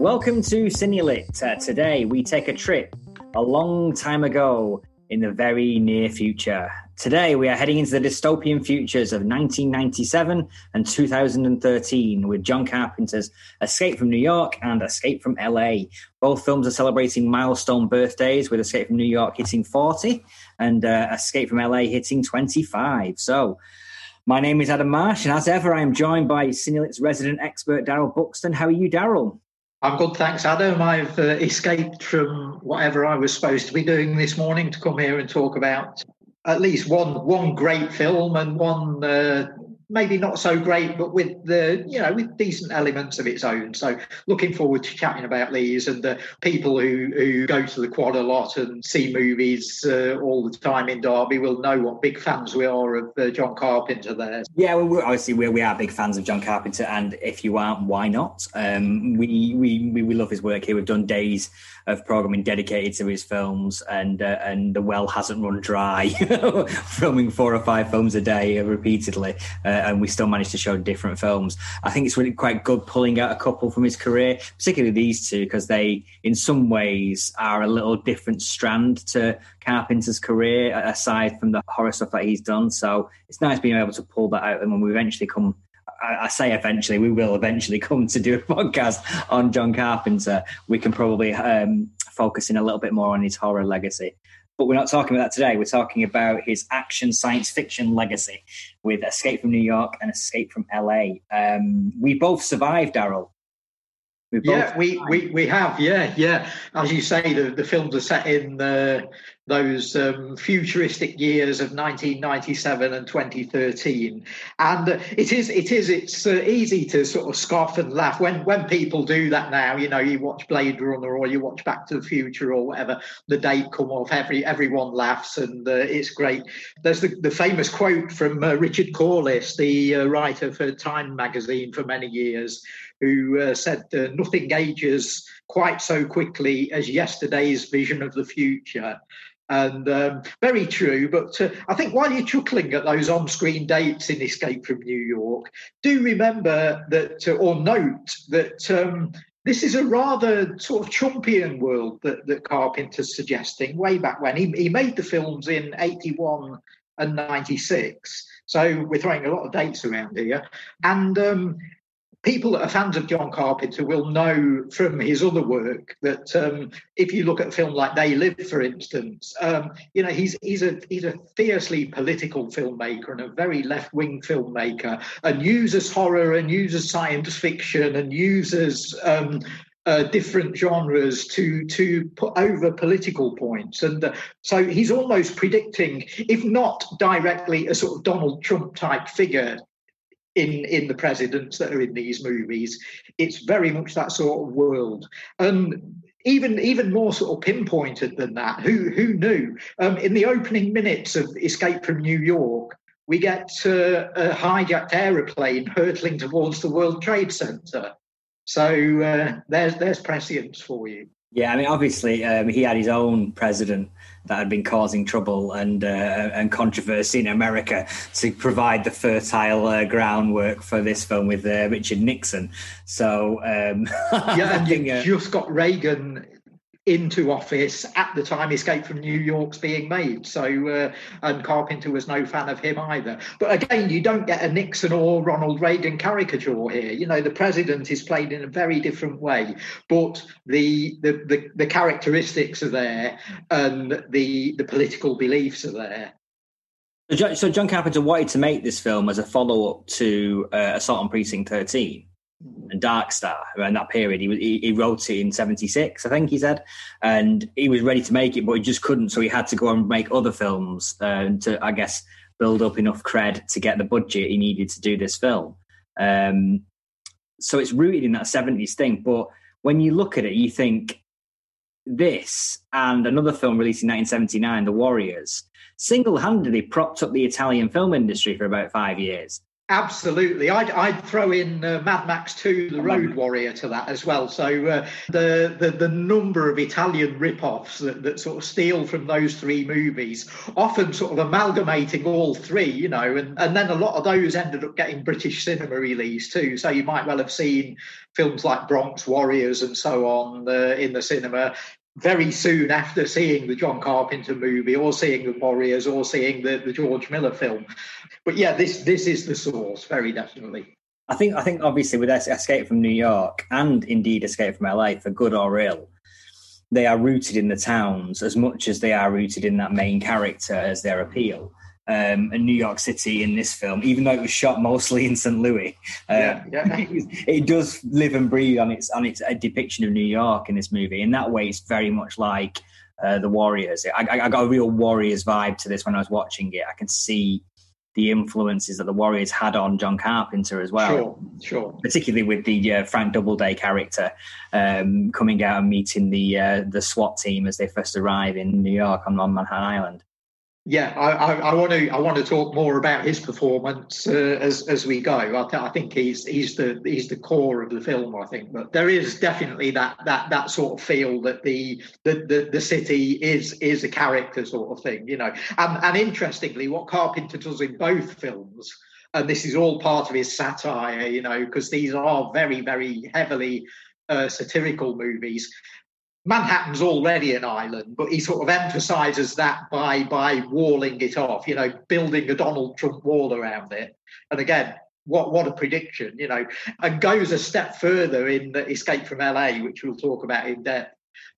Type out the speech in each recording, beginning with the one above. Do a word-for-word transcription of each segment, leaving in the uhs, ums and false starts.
Welcome to Cinelit. Uh, today we take a trip a long time ago in the very near future. Today we are heading into the dystopian futures of nineteen ninety-seven and two thousand thirteen with John Carpenter's Escape from New York and Escape from L A. Both films are celebrating milestone birthdays, with Escape from New York hitting forty and uh, Escape from L A hitting twenty-five. So my name is Adam Marsh, and as ever I am joined by Cinelit's resident expert Daryl Buxton. How are you, Daryl? I'm good, thanks, Adam. I've uh, escaped from whatever I was supposed to be doing this morning to come here and talk about at least one one great film and one uh, maybe not so great, but with the you know with decent elements of its own. So looking forward to chatting about these, and the people who, who go to the quad a lot and see movies uh, all the time in Derby will know what big fans we are of uh, John Carpenter there. Yeah, well, we're, obviously we we are big fans of John Carpenter, and if you aren't, why not? Um, we, we we we love his work here. We've done days of programming dedicated to his films, and uh, and the well hasn't run dry, filming four or five films a day uh, repeatedly. Uh, and we still managed to show different films. I think it's really quite good pulling out a couple from his career, particularly these two, because they, in some ways, are a little different strand to Carpenter's career, aside from the horror stuff that he's done. So it's nice being able to pull that out. And when we eventually come, I say eventually, we will eventually come to do a podcast on John Carpenter, we can probably um, focus in a little bit more on his horror legacy. But we're not talking about that today. We're talking about his action science fiction legacy with Escape from New York and Escape from L A. Um, we both survived, Daryl. We yeah, we, we we have, yeah, yeah. As you say, the, the films are set in uh, those um, futuristic years of nineteen ninety-seven and twenty thirteen, and uh, it is it is it's uh, easy to sort of scoff and laugh when when people do that now. You know, you watch Blade Runner or you watch Back to the Future or whatever, the date come off, every everyone laughs, and uh, it's great. There's the, the famous quote from uh, Richard Corliss, the uh, writer for Time magazine for many years, who uh, said uh, nothing ages quite so quickly as yesterday's vision of the future. And um, very true. But uh, I think while you're chuckling at those on-screen dates in Escape from New York, do remember that, uh, or note that um, this is a rather sort of Trumpian world that, that Carpenter's suggesting way back when. He, he made the films in eighty-one and ninety-six. So we're throwing a lot of dates around here. And um, people that are fans of John Carpenter will know from his other work that um, if you look at a film like They Live, for instance, um, you know, he's he's a he's a fiercely political filmmaker and a very left-wing filmmaker, and uses horror and uses science fiction and uses um, uh, different genres to to put over political points. And uh, so he's almost predicting, if not directly a sort of Donald Trump type figure in in the presidents that are in these movies, it's very much that sort of world. And even even more sort of pinpointed than that, who who knew? Um, in the opening minutes of Escape from New York, we get uh, a hijacked aeroplane hurtling towards the World Trade Center. So uh, there's there's prescience for you. Yeah, I mean, obviously, um, he had his own president that had been causing trouble and uh, and controversy in America to provide the fertile uh, groundwork for this film with uh, Richard Nixon. So, um, yeah, and you uh, just got Reagan into office at the time Escape from New York's being made. So, uh, and Carpenter was no fan of him either. But again, you don't get a Nixon or Ronald Reagan caricature here. You know, the president is played in a very different way, but the the the, the characteristics are there and the the political beliefs are there. So John Carpenter wanted to make this film as a follow-up to uh, Assault on Precinct thirteen. And Dark Star around that period. He, he he wrote it in seventy-six, I think he said, and he was ready to make it, but he just couldn't. So he had to go and make other films uh, to, I guess, build up enough cred to get the budget he needed to do this film. Um, so it's rooted in that seventies thing. But when you look at it, you think this and another film released in nineteen seventy-nine, The Warriors, single-handedly propped up the Italian film industry for about five years. Absolutely. I'd, I'd throw in uh, Mad Max two, The Road Warrior to that as well. So uh, the, the the number of Italian rip-offs that, that sort of steal from those three movies, often sort of amalgamating all three, you know, and, and then a lot of those ended up getting British cinema release too. So you might well have seen films like Bronx Warriors and so on uh, in the cinema very soon after seeing the John Carpenter movie or seeing the Warriors or seeing the, the George Miller film. But yeah, this this is the source, very definitely. I think I think obviously with Escape from New York and indeed Escape from L A, for good or ill, they are rooted in the towns as much as they are rooted in that main character as their appeal. Um, and New York City in this film, even though it was shot mostly in Saint Louis, uh, yeah, yeah. it, it does live and breathe on its on its a depiction of New York in this movie. In that way, it's very much like uh, the Warriors. I, I, I got a real Warriors vibe to this when I was watching it. I can see the influences that the Warriors had on John Carpenter as well. Sure, sure. Particularly with the uh, Frank Doubleday character um, coming out and meeting the uh, the SWAT team as they first arrive in New York on, on Manhattan Island. Yeah, I, I, I want to. I want to talk more about his performance uh, as as we go. I, th- I think he's he's the he's the core of the film. I think, but there is definitely that that that sort of feel that the the the, the city is is a character sort of thing, you know. And and interestingly, what Carpenter does in both films, and this is all part of his satire, you know, because these are very very heavily uh, satirical movies. Manhattan's already an island, but he sort of emphasises that by by walling it off, you know, building a Donald Trump wall around it. And again, what what a prediction, you know, and goes a step further in the Escape from L A, which we'll talk about in depth,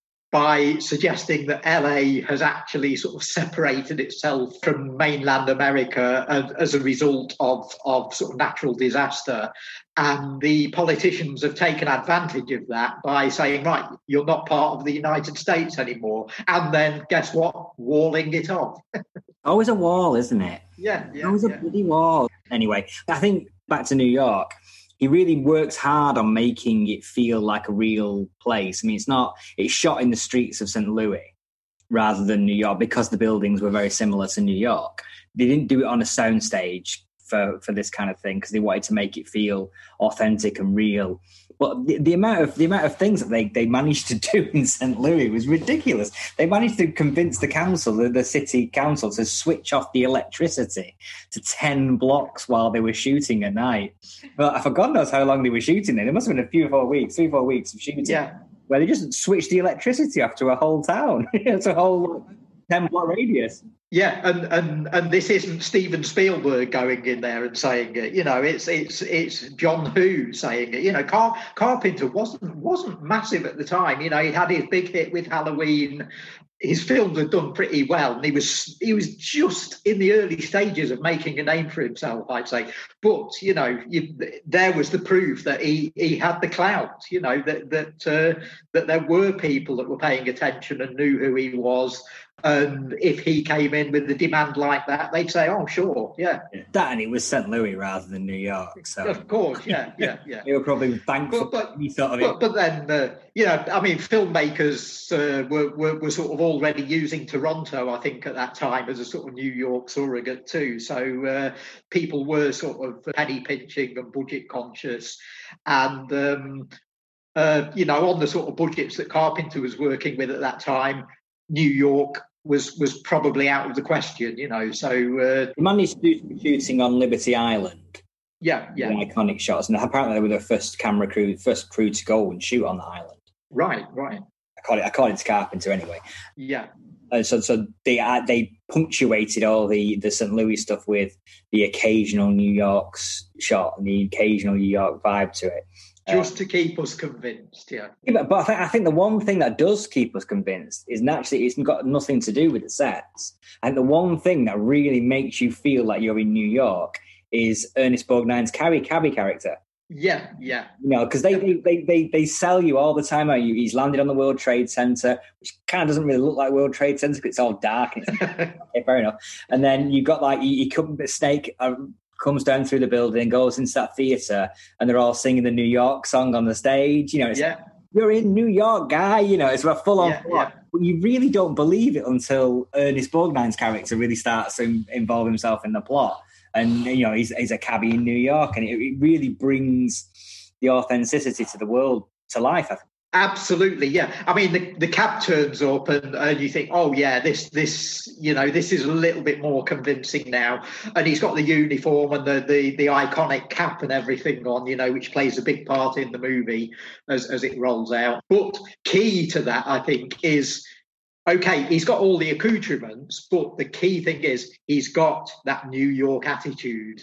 by suggesting that L A has actually sort of separated itself from mainland America as, as a result of, of sort of natural disaster. And the politicians have taken advantage of that by saying, right, you're not part of the United States anymore. And then guess what? Walling it off. Always a wall, isn't it? Yeah. yeah Always yeah. a bloody wall. Anyway, I think back to New York, he really works hard on making it feel like a real place. I mean, it's not, it's shot in the streets of Saint Louis rather than New York because the buildings were very similar to New York. They didn't do it on a soundstage for, for this kind of thing because they wanted to make it feel authentic and real. But the, the amount of the amount of things that they, they managed to do in Saint Louis was ridiculous. They managed to convince the council, the, the city council, to switch off the electricity to ten blocks while they were shooting at night. Well, for God knows how long they were shooting there. It must have been a few, four weeks, three, four weeks of shooting. Yeah. Where they just switched the electricity off to a whole town. It's a whole ten block radius. Yeah, and, and and this isn't Steven Spielberg going in there and saying it. You know, it's it's it's John Woo saying it. You know, Car- Carpenter wasn't wasn't massive at the time. You know, he had his big hit with Halloween. His films had done pretty well, and he was he was just in the early stages of making a name for himself, I'd say. But you know, you, there was the proof that he he had the clout. You know, that that uh, that there were people that were paying attention and knew who he was. And if he came in with a demand like that, they'd say, "Oh, sure, yeah." That, and it was Saint Louis rather than New York, so of course, yeah, yeah, yeah. They were probably thankful. But but, sort of but, but then, uh, you know, I mean, filmmakers uh, were, were were sort of already using Toronto, I think, at that time as a sort of New York surrogate too. So uh, people were sort of penny pinching and budget conscious, and um, uh, you know, on the sort of budgets that Carpenter was working with at that time, New York was was probably out of the question, you know. So uh, he managed to do some shooting on Liberty Island. Yeah, yeah. Iconic shots, and apparently they were the first camera crew, first crew to go and shoot on the island. Right, right. According, according to Carpenter, anyway. Yeah. Uh, so, so they uh, they punctuated all the, the Saint Louis stuff with the occasional New York's shot and the occasional New York vibe to it. Just um, to keep us convinced, yeah. yeah but, but I, think, I think the one thing that does keep us convinced is naturally it's got nothing to do with the sets. And the one thing that really makes you feel like you're in New York is Ernest Borgnine's Cabby Cabby character. Yeah, yeah. You know, because they, they, they, they, they sell you all the time. He's landed on the World Trade Center, which kind of doesn't really look like World Trade Center because it's all dark. And it's, okay, fair enough. And then you got like, he, he comes, Snake uh, comes down through the building, goes into that theater, and they're all singing the New York song on the stage. You know, it's yeah. like, you're in New York, guy. You know, it's a full on yeah, plot. yeah. But you really don't believe it until Ernest Borgnine's character really starts to involve himself in the plot. and you know he's, he's a cabbie in New York, and it, it really brings the authenticity to the world to life, I think. Absolutely, yeah. I mean, the, the cab turns up, and, and you think, oh yeah, this this you know this is a little bit more convincing now. And he's got the uniform and the the, the iconic cap and everything on, you know, which plays a big part in the movie as as it rolls out. But key to that, I think, is okay. He's got all the accoutrements, but the key thing is he's got that New York attitude,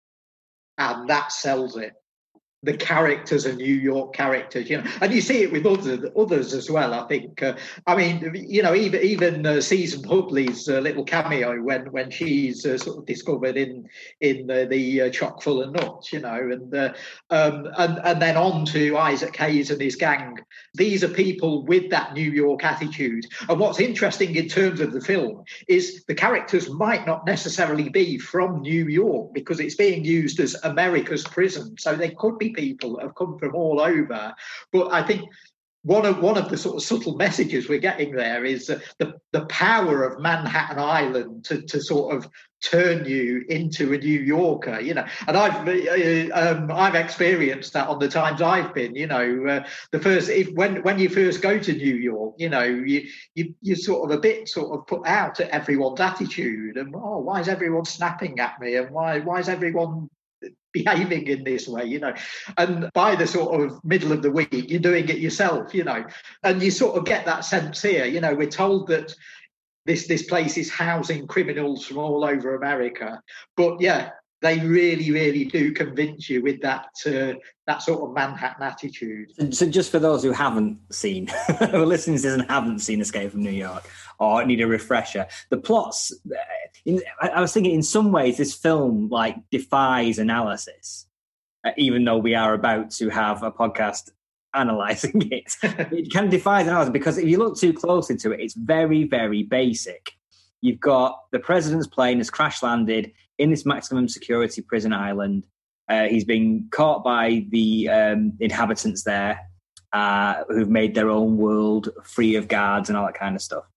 and that sells it. The characters are New York characters, you know, and you see it with other, others as well. I think, uh, I mean, you know, even even uh, Susan Hubley's uh, little cameo when when she's uh, sort of discovered in in uh, the uh, chock full of nuts, you know, and uh, um, and and then on to Isaac Hayes and his gang. These are people with that New York attitude. And what's interesting in terms of the film is the characters might not necessarily be from New York because it's being used as America's prison, so they could be people that have come from all over. But I think one of one of the sort of subtle messages we're getting there is uh, the the power of Manhattan Island to to sort of turn you into a New Yorker, you know. And I've uh, um, I've experienced that on the times I've been, you know. Uh, the first if when when you first go to New York, you know, you you you're sort of a bit sort of put out at everyone's attitude, and oh, why is everyone snapping at me, and why why is everyone behaving in this way, you know. And by the sort of middle of the week, you're doing it yourself, you know. And you sort of get that sense here, you know. We're told that this this place is housing criminals from all over America, but yeah, they really, really do convince you with that uh, that sort of Manhattan attitude. So just for those who haven't seen, who are listening to this and haven't seen Escape from New York, or need a refresher, the plots, in, I was thinking in some ways this film like defies analysis, uh, even though we are about to have a podcast analysing it. It kind of defies analysis because if you look too closely to it, it's very, very basic. You've got the president's plane has crash landed in this maximum security prison island. Uh, he's been caught by the um, inhabitants there uh, who've made their own world free of guards and all that kind of stuff.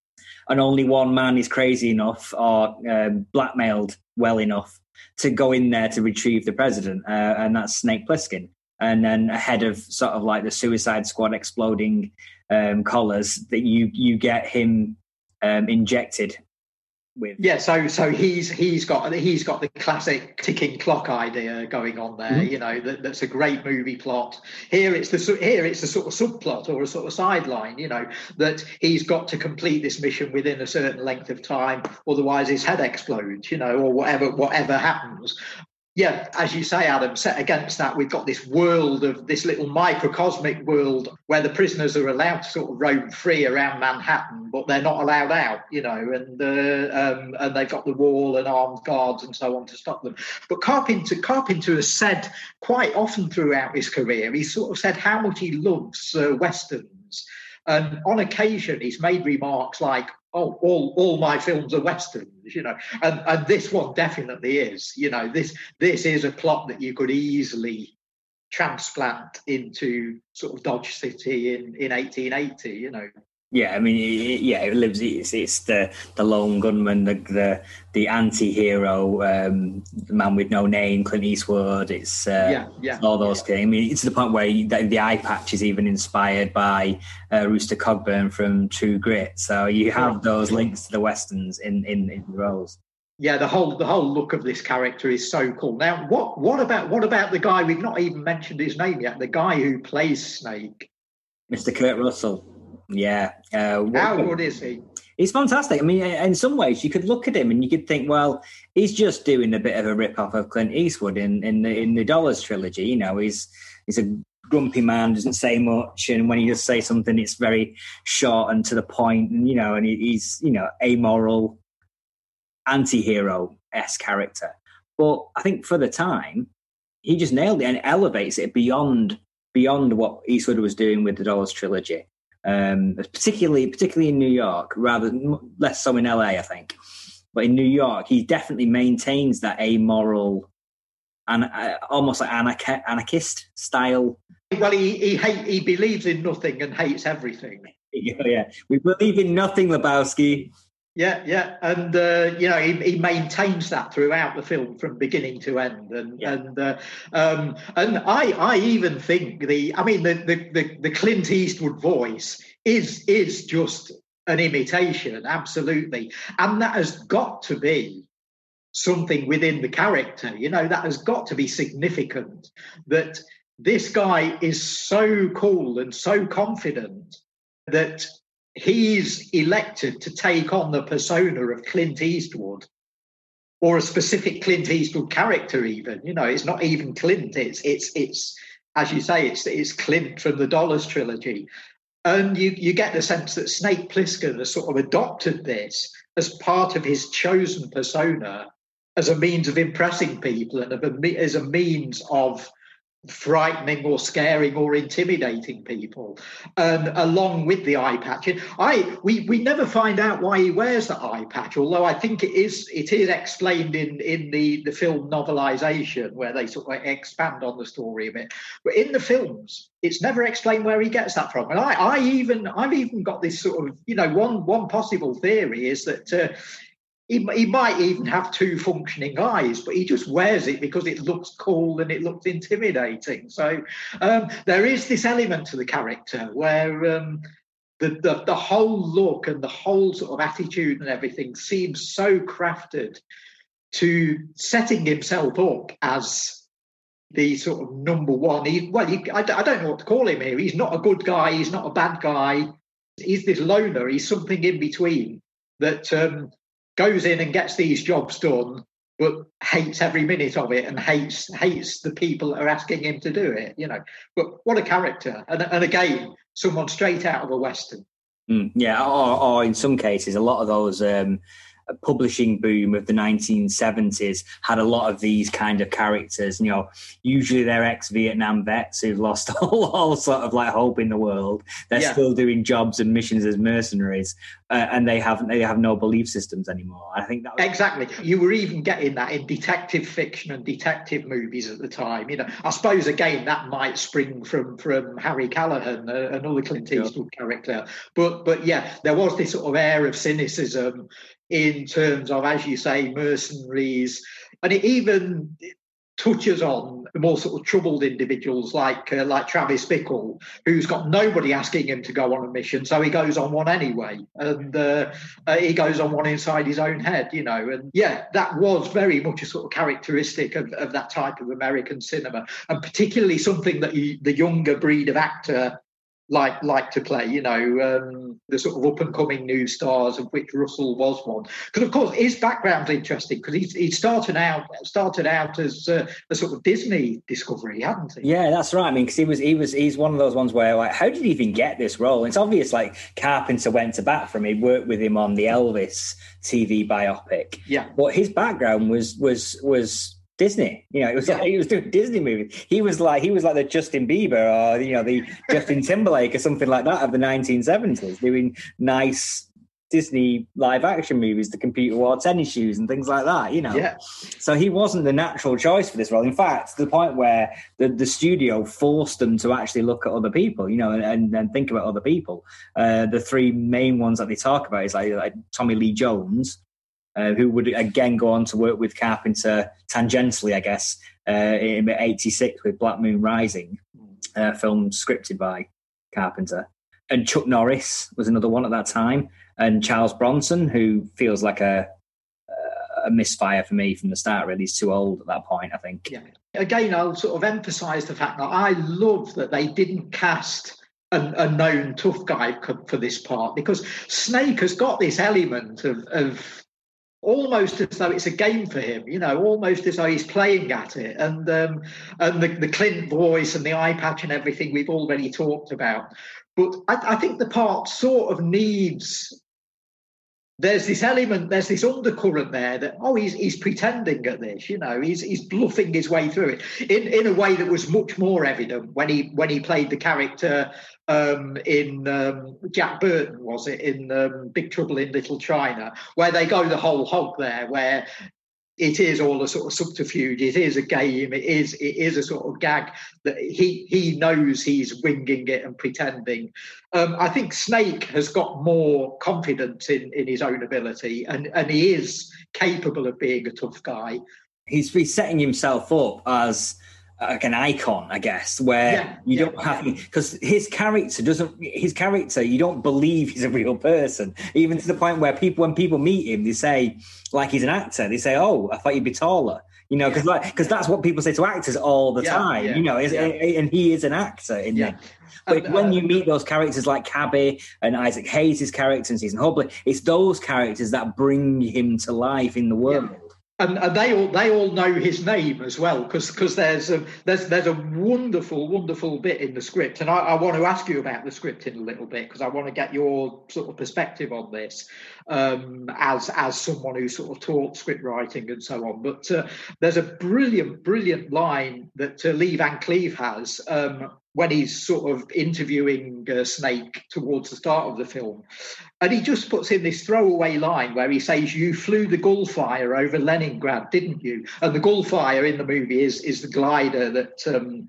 And only one man is crazy enough or uh, blackmailed well enough to go in there to retrieve the president, uh, and that's Snake Plissken. And then ahead of sort of like the Suicide Squad exploding um, collars, that you you get him um, injected with. Yeah, so so he's he's got he's got the classic ticking clock idea going on there. Mm-hmm. You know, that, that's a great movie plot. Here it's the here it's the sort of subplot or a sort of sideline. You know, that he's got to complete this mission within a certain length of time, otherwise his head explodes. You know, or whatever whatever happens. Yeah, as you say, Adam, set against that, we've got this world of this little microcosmic world where the prisoners are allowed to sort of roam free around Manhattan, but they're not allowed out, you know, and uh, um, and they've got the wall and armed guards and so on to stop them. But Carpenter, Carpenter has said quite often throughout his career, he's sort of said how much he loves uh, Westerns. And on occasion, he's made remarks like, oh, all all my films are Westerns, you know, and, and this one definitely is, you know, this this is a plot that you could easily transplant into sort of Dodge City in, in eighteen eighty, you know. Yeah, I mean, it, yeah, it lives. It's, it's the the lone gunman, the the, the anti-hero, um, the man with no name, Clint Eastwood. It's uh, yeah, yeah, all those yeah. things. I mean, it's to the point where you, the, the eye patch is even inspired by uh, Rooster Cogburn from True Grit. So you have those links to the westerns in in, in the roles. Yeah, the whole the whole look of this character is so cool. Now, what what about what about the guy we've not even mentioned his name yet? The guy who plays Snake, Mister Kurt Russell. Yeah. Uh, How good is he? He's fantastic. I mean, in some ways, you could look at him and you could think, well, he's just doing a bit of a rip-off of Clint Eastwood in, in the in the Dollars trilogy. You know, he's he's a grumpy man, doesn't say much, and when he does say something, it's very short and to the point. And you know, and he's you know amoral, anti-hero-esque character. But I think for the time, he just nailed it and elevates it beyond beyond what Eastwood was doing with the Dollars trilogy. Um, particularly, particularly in New York, rather less so in L A, I think. But in New York, he definitely maintains that amoral and uh, almost like anarch- anarchist style. Well, he he, hate, he believes in nothing and hates everything. Yeah, we believe in nothing, Lebowski. Yeah, yeah, and uh, you know he, he maintains that throughout the film from beginning to end, and yeah. and uh, um, and I I even think the I mean the, the the the Clint Eastwood voice is is just an imitation, absolutely, and that has got to be something within the character. You know, that has got to be significant. That this guy is so cool and so confident that he's elected to take on the persona of Clint Eastwood, or a specific Clint Eastwood character. Even, you know, it's not even Clint. It's it's it's as you say, it's it's Clint from the Dollars trilogy, and you you get the sense that Snake Plissken has sort of adopted this as part of his chosen persona, as a means of impressing people and as a means of frightening or scaring or intimidating people, and along with the eye patch. I we we never find out why he wears the eye patch, although I think it is it is explained in in the the film novelization, where they sort of expand on the story a bit. But in the films, it's never explained where he gets that from. And I I even I've even got this sort of, you know, one one possible theory is that uh, He, he might even have two functioning eyes, but he just wears it because it looks cool and it looks intimidating. So um, there is this element to the character where um, the, the the whole look and the whole sort of attitude and everything seems so crafted to setting himself up as the sort of number one. He, well, he, I, I don't know what to call him here. He's not a good guy. He's not a bad guy. He's this loner. He's something in between that... Um, goes in and gets these jobs done, but hates every minute of it and hates hates the people that are asking him to do it, you know. But what a character. And, and again, someone straight out of a Western. Mm, yeah, or, or in some cases, a lot of those um, publishing boom of the nineteen seventies had a lot of these kind of characters. You know, usually they're ex-Vietnam vets who've lost all, all sort of like hope in the world. They're yeah. still doing jobs and missions as mercenaries, uh, and they have they have no belief systems anymore. I think that was- exactly. You were even getting that in detective fiction and detective movies at the time. You know, I suppose again that might spring from from Harry Callahan, uh, another Clint Eastwood sure. character. But but yeah, there was this sort of air of cynicism in terms of, as you say, mercenaries, and it even touches on the more sort of troubled individuals like uh, like Travis Bickle, who's got nobody asking him to go on a mission, so he goes on one anyway, and uh, uh, he goes on one inside his own head, you know. And yeah, that was very much a sort of characteristic of, of that type of American cinema, and particularly something that he, the younger breed of actor like like to play, you know, um, the sort of up-and-coming new stars, of which Russell was one. Because, of course, his background's interesting, because he, he started out started out as uh, a sort of Disney discovery, hadn't he? Yeah, that's right. I mean, because he was he was he's one of those ones where, like, how did he even get this role? And it's obvious, like, Carpenter went to bat for him. He worked with him on the Elvis T V biopic. Yeah, but his background was was was. Disney, you know, it was yeah. like he was doing Disney movies. He was like he was like the Justin Bieber or, you know, the Justin Timberlake or something like that of the nineteen seventies, doing nice Disney live action movies, the computer wore tennis shoes and things like that, you know. Yeah. So he wasn't the natural choice for this role. In fact, to the point where the, the studio forced them to actually look at other people, you know, and, and think about other people. Uh, the three main ones that they talk about is like, like Tommy Lee Jones, Uh, who would again go on to work with Carpenter tangentially, I guess, uh, in eighty-six with Black Moon Rising, uh, film scripted by Carpenter. And Chuck Norris was another one at that time. And Charles Bronson, who feels like a, a misfire for me from the start, really. He's too old at that point, I think. Yeah. Again, I'll sort of emphasise the fact that I love that they didn't cast A, a known tough guy for this part, because Snake has got this element of, of almost as though it's a game for him, you know, almost as though he's playing at it. And um, and the, the Clint voice and the eye patch and everything we've already talked about. But I, I think the part sort of needs, there's this element, there's this undercurrent there that, oh, he's he's pretending at this, you know, he's he's bluffing his way through it in, in a way that was much more evident when he when he played the character um, in um, Jack Burton, was it, in um, Big Trouble in Little China, where they go the whole hog there, where it is all a sort of subterfuge. It is a game. It is it is a sort of gag that he he knows he's winging it and pretending. Um, I think Snake has got more confidence in, in his own ability, and, and he is capable of being a tough guy. He's, he's setting himself up as like an icon, I guess, where yeah, you yeah, don't have yeah. because his character doesn't. His character, you don't believe he's a real person, even to the point where people, when people meet him, they say like he's an actor. They say, "Oh, I thought you'd be taller." You know, because yeah. like, because that's what people say to actors all the yeah, time. Yeah, you know, yeah. and he is an actor in yeah. there. But and, when uh, you meet those characters like Cabby and Isaac Hayes' character in Season Hubley, it's those characters that bring him to life in the world. Yeah. And, and they all they all know his name as well, because because there's a there's there's a wonderful wonderful bit in the script, and I, I want to ask you about the script in a little bit, because I want to get your sort of perspective on this um, as as someone who sort of taught script writing and so on. But uh, there's a brilliant brilliant line that uh, Lee Van Cleef has um, when he's sort of interviewing uh, Snake towards the start of the film. And he just puts in this throwaway line where he says, "You flew the Gullfire over Leningrad, didn't you?" And the Gullfire in the movie is is the glider that um,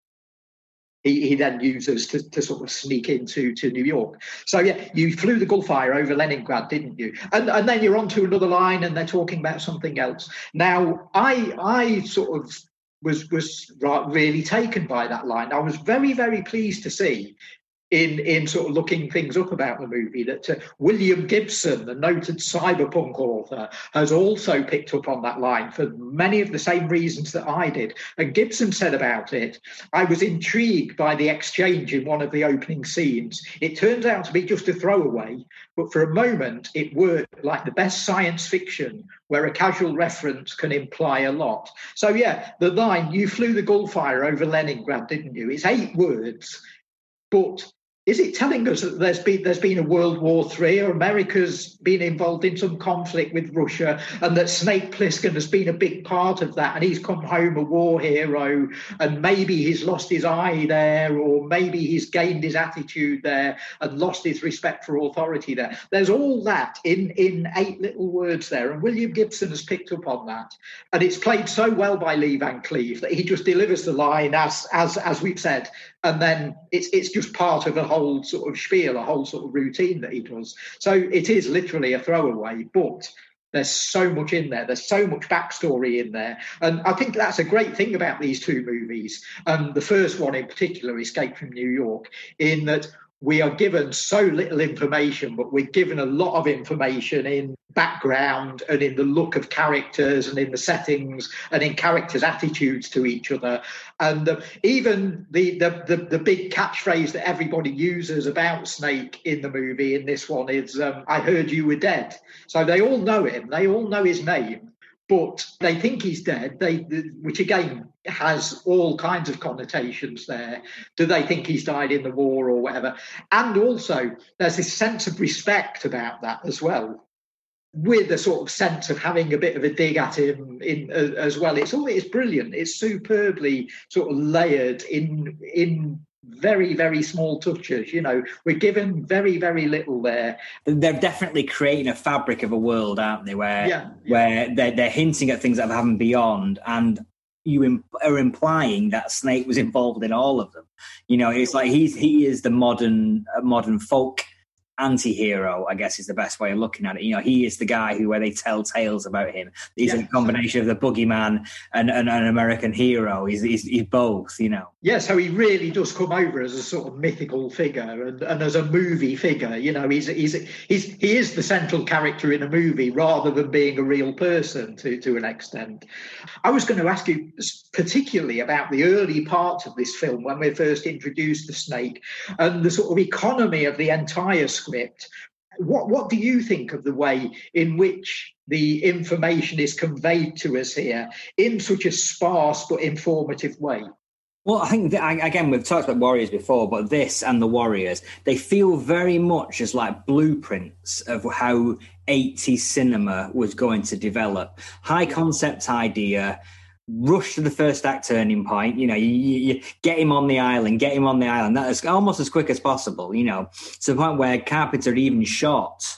he, he then uses to, to sort of sneak into to New York. So, yeah, you flew the Gullfire over Leningrad, didn't you? And, and then you're on to another line and they're talking about something else. Now, I I sort of was, was really taken by that line. I was very, very pleased to see in in sort of looking things up about the movie that uh, William Gibson, the noted cyberpunk author, has also picked up on that line for many of the same reasons that I did. And Gibson said about it, "I was intrigued by the exchange in one of the opening scenes. It turns out to be just a throwaway, but for a moment it worked like the best science fiction where a casual reference can imply a lot." So yeah, the line, "You flew the Gullfire over Leningrad, didn't you?" It's eight words, but is it telling us that there's been there's been a World War Three, or America's been involved in some conflict with Russia, and that Snake Plissken has been a big part of that, and he's come home a war hero, and maybe he's lost his eye there, or maybe he's gained his attitude there and lost his respect for authority there? There's all that in, in eight little words there, and William Gibson has picked up on that, and it's played so well by Lee Van Cleef that he just delivers the line as as as we've said, and then it's it's just part of a whole sort of spiel, a whole sort of routine that he does. So it is literally a throwaway, but there's so much in there. There's so much backstory in there. And I think that's a great thing about these two movies. And the first one in particular, Escape from New York, in that we are given so little information, but we're given a lot of information in background and in the look of characters and in the settings and in characters' attitudes to each other. And uh, even the, the, the, the big catchphrase that everybody uses about Snake in the movie in this one is, um, "I heard you were dead." So they all know him. They all know his name. But they think he's dead, they, which again has all kinds of connotations there. Do they think he's died in the war or whatever? And also, there's this sense of respect about that as well, with a sort of sense of having a bit of a dig at him in uh, as well. It's all it's brilliant. It's superbly sort of layered in in. very, very small touches. You know, we're given very, very little there. They're definitely creating a fabric of a world, aren't they? Where, yeah, yeah. where they're, they're hinting at things that have happened beyond, and you imp- are implying that Snake was involved in all of them. You know, it's like he's he is the modern uh, modern folk anti-hero, I guess is the best way of looking at it. You know, he is the guy who, where they tell tales about him. He's yeah. a combination of the boogeyman and, and an American hero. He's, he's, he's both, you know. Yeah, so he really does come over as a sort of mythical figure and, and as a movie figure. You know, he's he's he's he is the central character in a movie rather than being a real person to, to an extent. I was going to ask you particularly about the early part of this film when we're first introduced to Snake and the sort of economy of the entire script. What what do you think of the way in which the information is conveyed to us here in such a sparse but informative way? Well, I think, that, again, we've talked about Warriors before, but this and the Warriors, they feel very much as like blueprints of how eighties cinema was going to develop. High concept idea, rush to the first act turning point, you know, you, you get him on the island, get him on the island. That is almost as quick as possible, you know, to the point where Carpenter even shot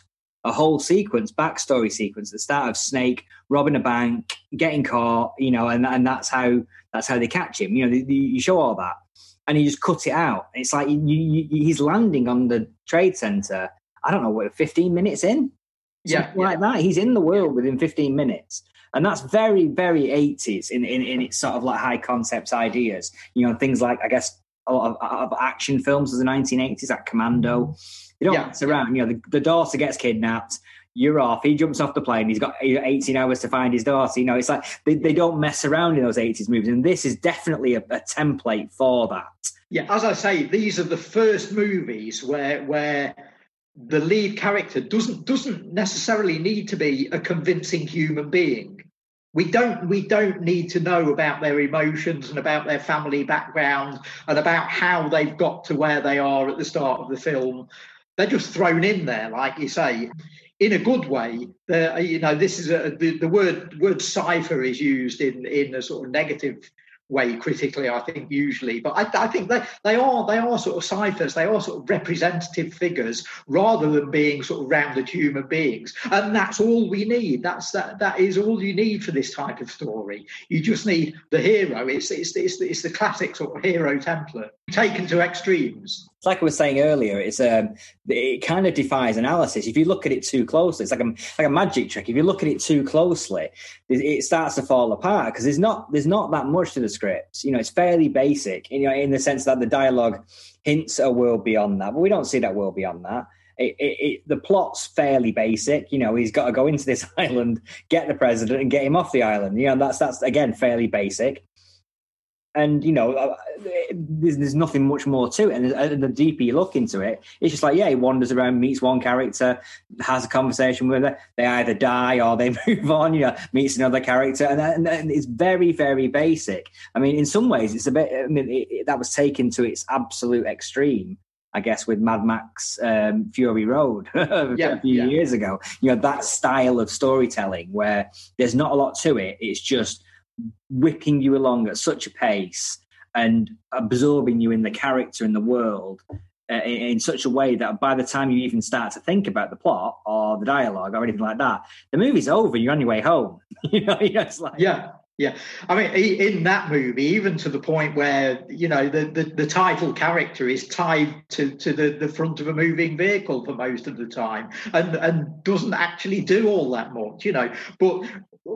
a whole sequence, backstory sequence, at the start of Snake robbing a bank, getting caught, you know, and and that's how that's how they catch him. You know, the, the, you show all that, and you just cut it out. It's like you, you, he's landing on the Trade Center. I don't know what, fifteen minutes in, yeah, something yeah. like that. He's in the world within fifteen minutes. And that's very, very eighties in, in, in its sort of like high concept ideas. You know, things like, I guess, a lot of, of action films of the nineteen eighties, like Commando. They don't yeah. mess around. You know, the, the daughter gets kidnapped. You're off. He jumps off the plane. He's got eighteen hours to find his daughter. You know, it's like they, they don't mess around in those eighties movies. And this is definitely a, a template for that. Yeah, as I say, these are the first movies where where the lead character doesn't doesn't necessarily need to be a convincing human being. We don't we don't need to know about their emotions and about their family background and about how they've got to where they are at the start of the film. They're just thrown in there, like you say, in a good way. The, you know, this is a, the, the word word cipher is used in in a sort of negative way critically, I think, usually, but I, I think they, they are they are sort of ciphers. They are sort of representative figures rather than being sort of rounded human beings, and that's all we need. That's that that is all you need for this type of story. You just need the hero. It's it's it's, it's the classic sort of hero template taken to extremes. It's like I was saying earlier, it's um, it kind of defies analysis. If you look at it too closely, it's like a like a magic trick. If you look at it too closely, it, it starts to fall apart because there's not there's not that much to the script. You know, it's fairly basic. You know, in the sense that the dialogue hints at a world beyond that, but we don't see that world beyond that. It, it, it, the plot's fairly basic. You know, he's got to go into this island, get the president, and get him off the island. You know, that's that's again fairly basic. And, you know, there's, there's nothing much more to it. And the deeper you look into it, it's just like, yeah, he wanders around, meets one character, has a conversation with her. They either die or they move on, you know, meets another character. And, and it's very, very basic. I mean, in some ways, it's a bit, I mean, it, it, that was taken to its absolute extreme, I guess, with Mad Max um, Fury Road yeah, a few yeah. years ago. You know, that style of storytelling where there's not a lot to it. It's just whipping you along at such a pace and absorbing you in the character and the world uh, in, in such a way that by the time you even start to think about the plot or the dialogue or anything like that, the movie's over. You're on your way home. you know, it's like yeah. Yeah, I mean, in that movie, even to the point where, you know, the, the, the title character is tied to, to the, the front of a moving vehicle for most of the time and, and doesn't actually do all that much, you know. But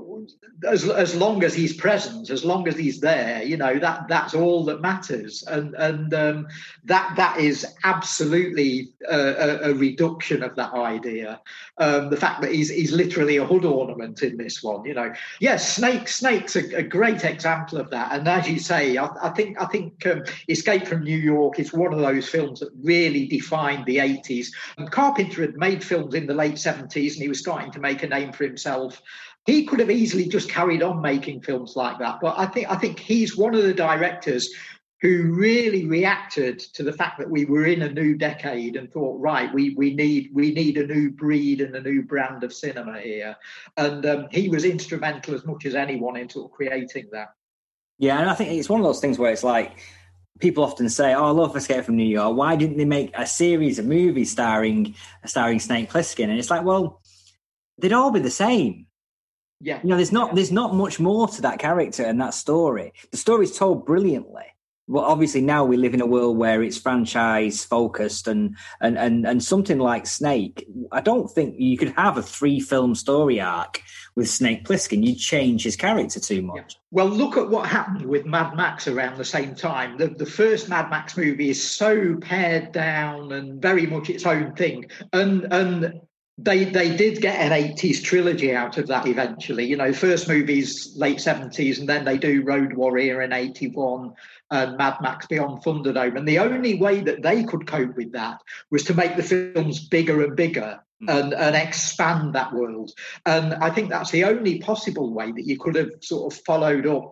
as as long as he's present, as long as he's there, you know, that that's all that matters. And and um, that that is absolutely a, a, a reduction of that idea. Um, the fact that he's he's literally a hood ornament in this one, you know. Yes, Snake Snake's a, a great example of that. And as you say, I, I think I think um, Escape from New York is one of those films that really defined the eighties. And Carpenter had made films in the late seventies, and he was starting to make a name for himself. He could have easily just carried on making films like that, but I think I think he's one of the directors who really reacted to the fact that we were in a new decade and thought, right, we we need we need a new breed and a new brand of cinema here, and um, he was instrumental as much as anyone in sort of creating that. Yeah, and I think it's one of those things where it's like people often say, "Oh, I love Escape from New York. Why didn't they make a series of movies starring starring Snake Plissken?" And it's like, well, they'd all be the same. Yeah, you know, there's not yeah. there's not much more to that character and that story. The story's told brilliantly. Well, obviously now we live in a world where it's franchise focused and and and and something like Snake. I don't think you could have a three film story arc with Snake Plissken. You'd change his character too much. Yeah. Well, look at what happened with Mad Max around the same time. The, the first Mad Max movie is so pared down and very much its own thing, and and. They they did get an eighties trilogy out of that eventually. You know, first movie's late seventies, and then they do Road Warrior in eighty-one and Mad Max Beyond Thunderdome. And the only way that they could cope with that was to make the films bigger and bigger mm. and, and expand that world. And I think that's the only possible way that you could have sort of followed up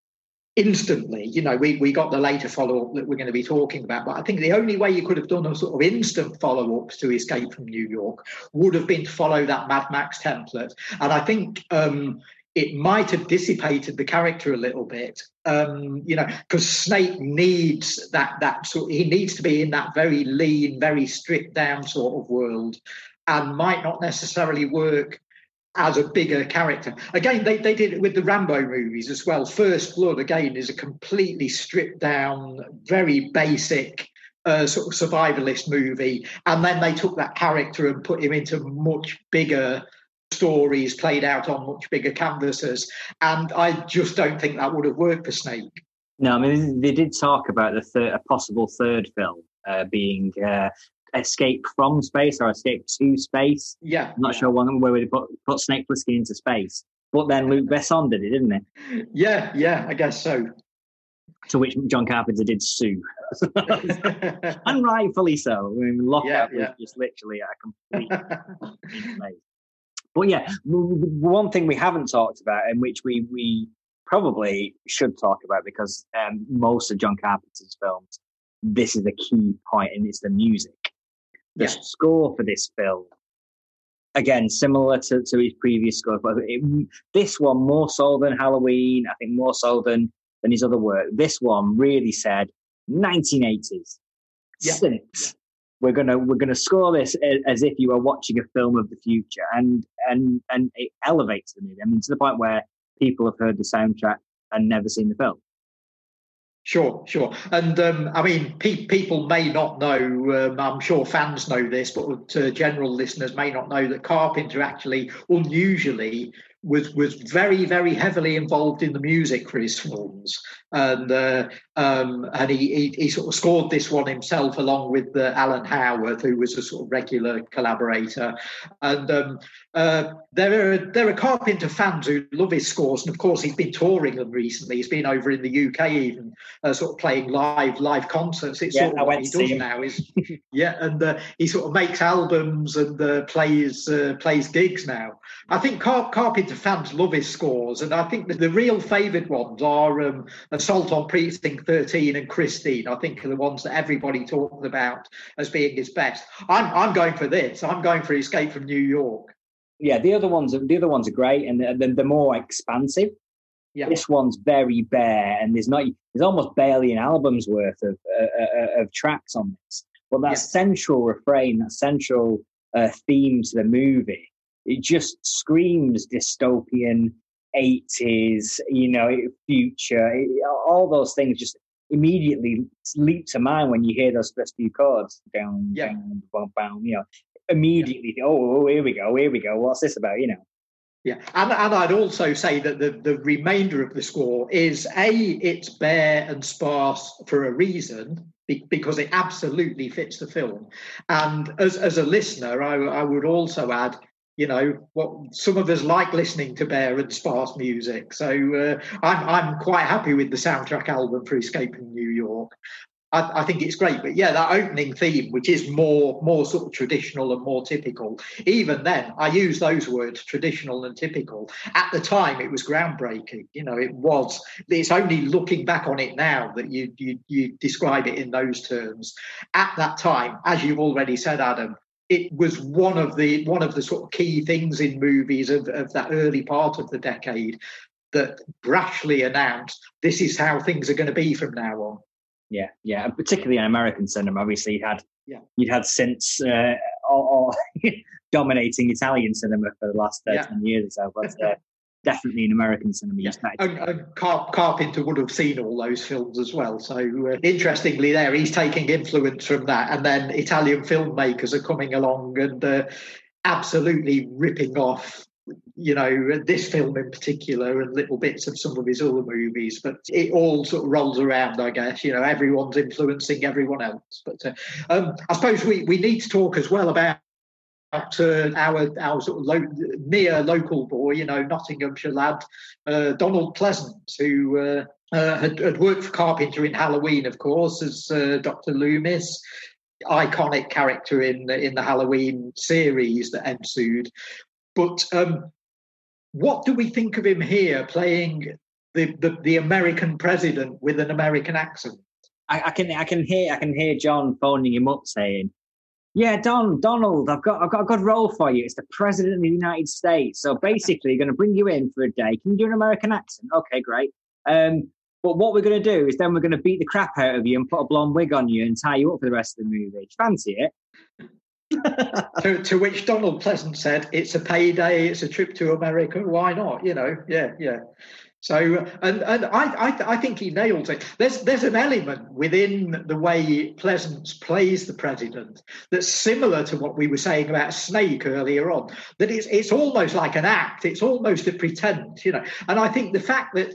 instantly. You know, we, we got the later follow-up that we're going to be talking about, but I think the only way you could have done a sort of instant follow-ups to Escape from New York would have been to follow that Mad Max template. And I think um, it might have dissipated the character a little bit, um, you know, because Snake needs that, that sort, he needs to be in that very lean, very stripped down sort of world. and might not necessarily work as a bigger character. Again, they, they did it with the Rambo movies as well. First Blood, again, is a completely stripped down, very basic uh, sort of survivalist movie. And then they took that character and put him into much bigger stories played out on much bigger canvases. And I just don't think that would have worked for Snake. No, I mean, they did talk about the third, a possible third film uh, being uh, Escape from Space or Escape to Space. Yeah. I'm not yeah. sure one where they put, put Snake Plissken into space. But then Luc Besson did it, didn't he? Yeah, yeah, I guess so. To which John Carpenter did sue. And rightfully so. I mean, Lockout yeah, yeah. was just literally a complete place. But yeah, one thing we haven't talked about, and which we, we probably should talk about, because um, most of John Carpenter's films, this is the key point, and it's the music. The yeah. score for this film, again, similar to, to his previous score, but it, this one more so than Halloween, I think more so than, than his other work. This one really said nineteen eighties. Yeah. Since we're gonna we're gonna score this as if you were watching a film of the future, and and and it elevates the movie. I mean, to the point where people have heard the soundtrack and never seen the film. Sure, sure. And um, I mean, pe- people may not know, um, I'm sure fans know this, but uh, general listeners may not know that Carpenter actually, unusually, was was very, very heavily involved in the music for his films. And uh, um, and he, he he sort of scored this one himself, along with uh, Alan Howarth, who was a sort of regular collaborator. And um, uh, there are there are Carpenter fans who love his scores, and of course he's been touring them recently. He's been over in the U K even, uh, sort of playing live live concerts. It's yeah, sort of what he does him. now. Is yeah, and uh, he sort of makes albums and uh, plays uh, plays gigs now. I think Car- Carpenter fans love his scores, and I think that the real favoured ones are um, Assault on Precinct thirteen and Christine. I think are the ones that everybody talks about as being his best. I'm I'm going for this. I'm going for Escape from New York. Yeah, the other ones are the other ones are great, and they're, they're more expansive. Yeah. This one's very bare, and there's not there's almost barely an album's worth of uh, of tracks on this. But that yeah. central refrain, that central uh, theme to the movie, it just screams dystopian eighties, you know, future. It, all those things just immediately leap to mind when you hear those first few chords. Down, yeah. down, boom, boom, you know, immediately. Yeah. Oh, oh, here we go, here we go. What's this about? You know. Yeah, and, and I'd also say that the, the remainder of the score is, A, it's bare and sparse for a reason, because it absolutely fits the film. And as, as a listener, I, I would also add, you know, what some of us like listening to bare and sparse music. So uh, I'm, I'm quite happy with the soundtrack album for Escape from New York. I, I think it's great, but yeah, that opening theme, which is more more sort of traditional and more typical, even then, I use those words, traditional and typical. At the time, it was groundbreaking. You know, it was. It's only looking back on it now that you you, you describe it in those terms. At that time, as you've already said, Adam, it was one of the one of the sort of key things in movies of, of that early part of the decade that brashly announced this is how things are going to be from now on. Yeah, yeah, and particularly in American cinema. Obviously, you'd had yeah. you'd had since uh, or, or dominating Italian cinema for the last uh, yeah. ten years or so, but uh, definitely in American cinema. Yeah. And, and Car- Carpenter would have seen all those films as well. So uh, interestingly, there he's taking influence from that, and then Italian filmmakers are coming along and uh, absolutely ripping off, you know, this film in particular and little bits of some of his other movies, but it all sort of rolls around, I guess. You know, everyone's influencing everyone else. But uh, um, I suppose we, we need to talk as well about uh, our our sort of lo- near local boy, you know, Nottinghamshire lad, uh, Donald Pleasant, who uh, uh, had, had worked for Carpenter in Halloween, of course, as uh, Doctor Loomis, iconic character in in the Halloween series that ensued. But um, what do we think of him here playing the, the, the American president with an American accent? I, I can I can hear I can hear John phoning him up saying, "Yeah, Don Donald, I've got I've got a good role for you. It's the president of the United States. So basically, going to bring you in for a day. Can you do an American accent? Okay, great. Um, but what we're going to do is then we're going to beat the crap out of you and put a blonde wig on you and tie you up for the rest of the movie. Fancy it?" to, to which Donald Pleasant said, "It's a payday. It's a trip to America. Why not?" You know, yeah, yeah. So, and and I, I I think he nails it. There's there's an element within the way Pleasance plays the president that's similar to what we were saying about Snake earlier on. That it's it's almost like an act. It's almost a pretense, you know. And I think the fact that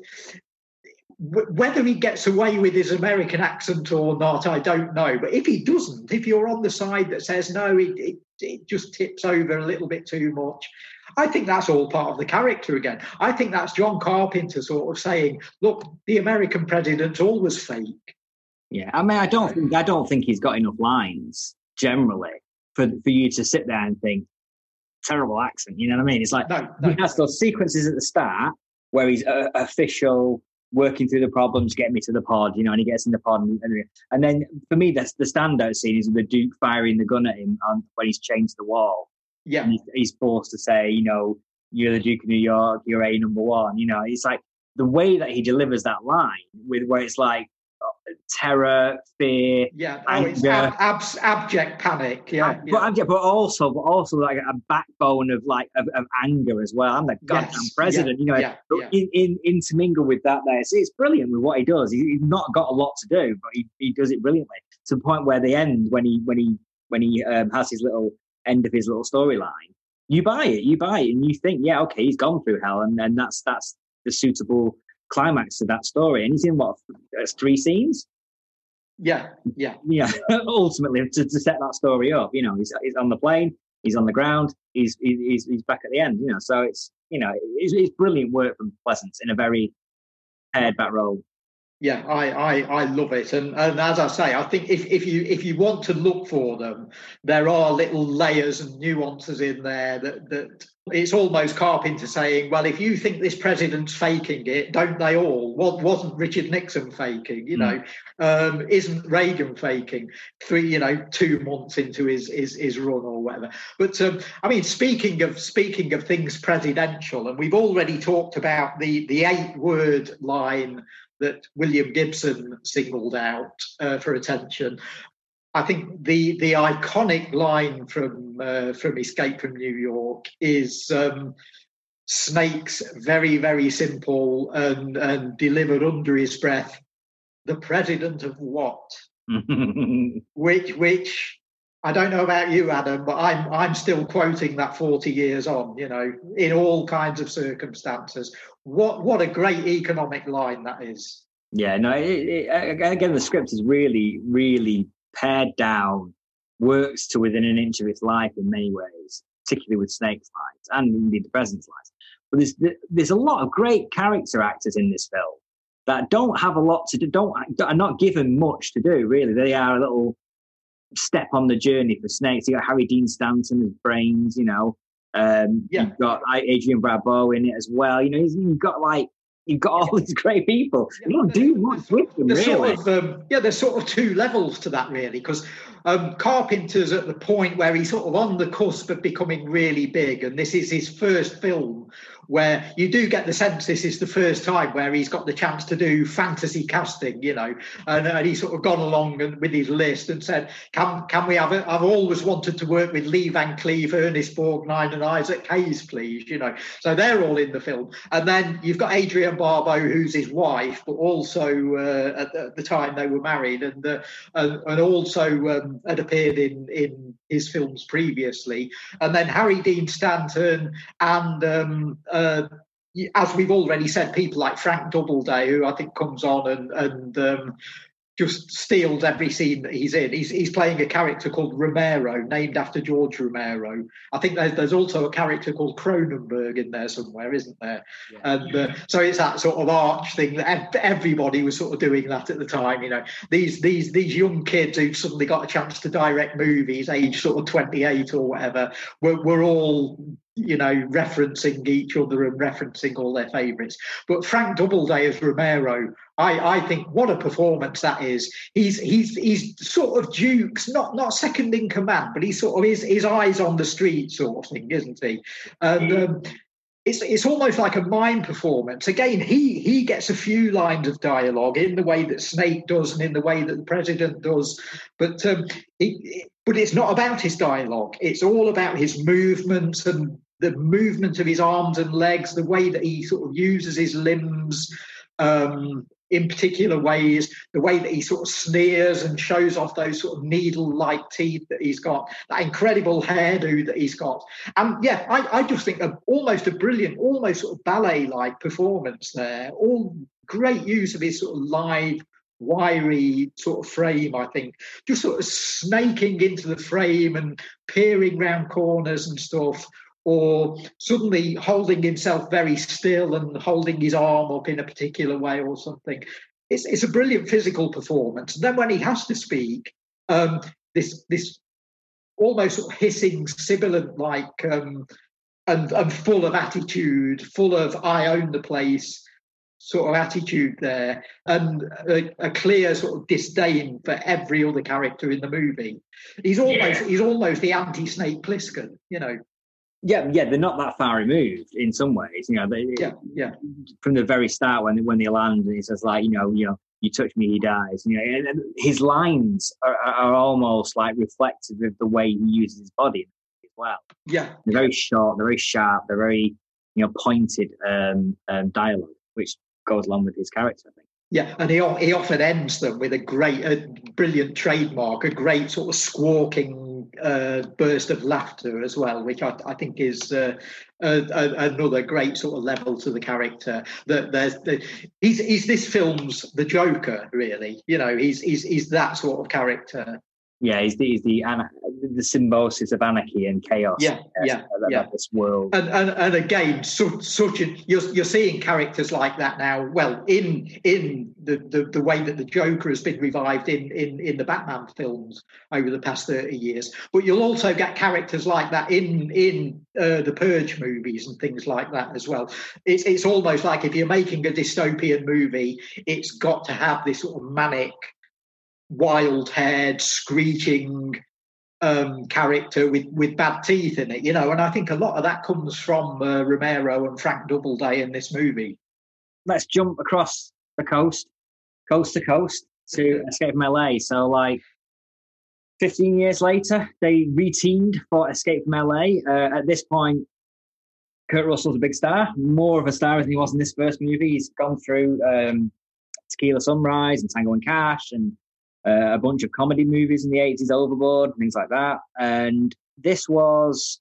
w- whether he gets away with his American accent or not, I don't know. But if he doesn't, if you're on the side that says no, it it, it just tips over a little bit too much, I think that's all part of the character again. I think that's John Carpenter sort of saying, look, the American president's always fake. Yeah, I mean, I don't think I don't think he's got enough lines generally for for you to sit there and think terrible accent. You know what I mean? It's like no, no. he has those sequences at the start where he's uh, official, working through the problems, getting me to the pod. You know, and he gets in the pod, and, and then for me, that's the standout scene is the Duke firing the gun at him on, when he's chained to the wall. Yeah, and he's forced to say, you know, you're the Duke of New York, you're A number one. You know, it's like the way that he delivers that line with where it's like uh, terror, fear, yeah, anger, oh, it's ab- ab- abject panic. Yeah, ab- yeah. But abject, but also, but also like a backbone of like of, of anger as well. I'm the goddamn yes, president. Yeah, you know, yeah, yeah. In, in intermingle with that, there, it's, it's brilliant with what he does. He, he's not got a lot to do, but he, he does it brilliantly to the point where the end when he when he when he um, has his little end of his little storyline. You buy it, you buy it, and you think, yeah, okay, he's gone through hell, and, and that's that's the suitable climax to that story. And he's in what, three scenes? Yeah, yeah, yeah. Ultimately, to, to set that story up, you know, he's he's on the plane, he's on the ground, he's he's he's back at the end, you know. So it's you know, it's, it's brilliant work from Pleasance in a very pared back role. Yeah, I, I, I love it, and and as I say, I think if, if you if you want to look for them, there are little layers and nuances in there that that it's almost Carpenter saying, well, if you think this president's faking it, don't they all? What wasn't Richard Nixon faking? You know, mm. um, isn't Reagan faking? Three, you know, two months into his his, his run or whatever. But um, I mean, speaking of speaking of things presidential, and we've already talked about the the eight word line that William Gibson singled out uh, for attention. I think the the iconic line from uh, from Escape from New York is um, Snake's very, very simple and, and delivered under his breath, "The president of what?" which which I don't know about you, Adam, but I'm I'm still quoting that forty years on, you know, in all kinds of circumstances. What what a great economic line that is. Yeah, no, it, it, again, the script is really, really pared down, works to within an inch of its life in many ways, particularly with Snake's lines and indeed the president's lines. But there's there's a lot of great character actors in this film that don't have a lot to do, don't are not given much to do, really. They are a little step on the journey for Snake. So you got Harry Dean Stanton as Brains, you know. Um, yeah. You've got Adrian Barbeau in it as well. You know, you've got like you've got all these great people. You don't do much with them, really. Sort of, um, yeah, there's sort of two levels to that, really, because um, Carpenter's at the point where he's sort of on the cusp of becoming really big, and this is his first film where you do get the sense this is the first time where he's got the chance to do fantasy casting, you know, and, and he's sort of gone along and, with his list and said, can can we have it? I've always wanted to work with Lee Van Cleef, Ernest Borgnine and Isaac Hayes, please, you know. So they're all in the film. And then you've got Adrienne Barbeau, who's his wife, but also uh, at, the, at the time they were married, and uh, and, and also um, had appeared in, in his films previously. And then Harry Dean Stanton and... Um, Uh, as we've already said, people like Frank Doubleday, who I think comes on and, and um, just steals every scene that he's in. He's, he's playing a character called Romero, named after George Romero. I think there's, there's also a character called Cronenberg in there somewhere, isn't there? Yeah. And uh, so it's that sort of arch thing that everybody was sort of doing that at the time. You know, these these these young kids who've suddenly got a chance to direct movies, age sort of twenty-eight or whatever, were, were all, you know, referencing each other and referencing all their favourites. But Frank Doubleday as Romero, I, I think what a performance that is. He's he's he's sort of Duke's not not second in command, but he's sort of his his eyes on the street sort of thing, isn't he? And um, it's it's almost like a mime performance. Again, he he gets a few lines of dialogue in the way that Snake does and in the way that the president does, but um, it, but it's not about his dialogue. It's all about his movements and the movement of his arms and legs, the way that he sort of uses his limbs um, in particular ways, the way that he sort of sneers and shows off those sort of needle-like teeth that he's got, that incredible hairdo that he's got. And yeah, I, I just think a, almost a brilliant, almost sort of ballet-like performance there. All great use of his sort of live, wiry sort of frame, I think. Just sort of snaking into the frame and peering round corners and stuff, or suddenly holding himself very still and holding his arm up in a particular way or something. It's it's a brilliant physical performance. And then when he has to speak, um, this this almost sort of hissing, sibilant-like um, and, and full of attitude, full of I own the place sort of attitude there, and a, a clear sort of disdain for every other character in the movie. He's almost yeah. he's almost the anti-Snake Plissken, you know. Yeah, yeah, they're not that far removed in some ways. You know, they, yeah, yeah. From the very start, when when they land, and he says like, you know, you know, you touch me, he dies. You know, and his lines are, are almost like reflective of the way he uses his body as well. Yeah, they're very short, they're very sharp, they're very, you know, pointed um, um, dialogue, which goes along with his character, I think. Yeah, and he he often ends them with a great, a brilliant trademark, a great sort of squawking uh, burst of laughter as well, which I, I think is uh, a, a, another great sort of level to the character. That there's the, he's he's this film's the Joker, really. You know, he's he's he's that sort of character. Yeah, he's the he's the, the symbiosis of anarchy and chaos. Yeah, yeah, of, yeah. Of this world, and and, and again, such such a you're you're seeing characters like that now. Well, in in the, the, the way that the Joker has been revived in, in in the Batman films over the past thirty years, but you'll also get characters like that in in uh, the Purge movies and things like that as well. It's it's almost like if you're making a dystopian movie, it's got to have this sort of manic, wild-haired, screeching um, character with, with bad teeth in it, you know, and I think a lot of that comes from uh, Romero and Frank Doubleday in this movie. Let's jump across the coast, coast to coast, to Escape from L A. So, like, fifteen years later, they re-teamed for Escape from L A. Uh, at this point, Kurt Russell's a big star, more of a star than he was in this first movie. He's gone through um, Tequila Sunrise and Tango and Cash and Uh, a bunch of comedy movies in the eighties, Overboard, things like that. And this was,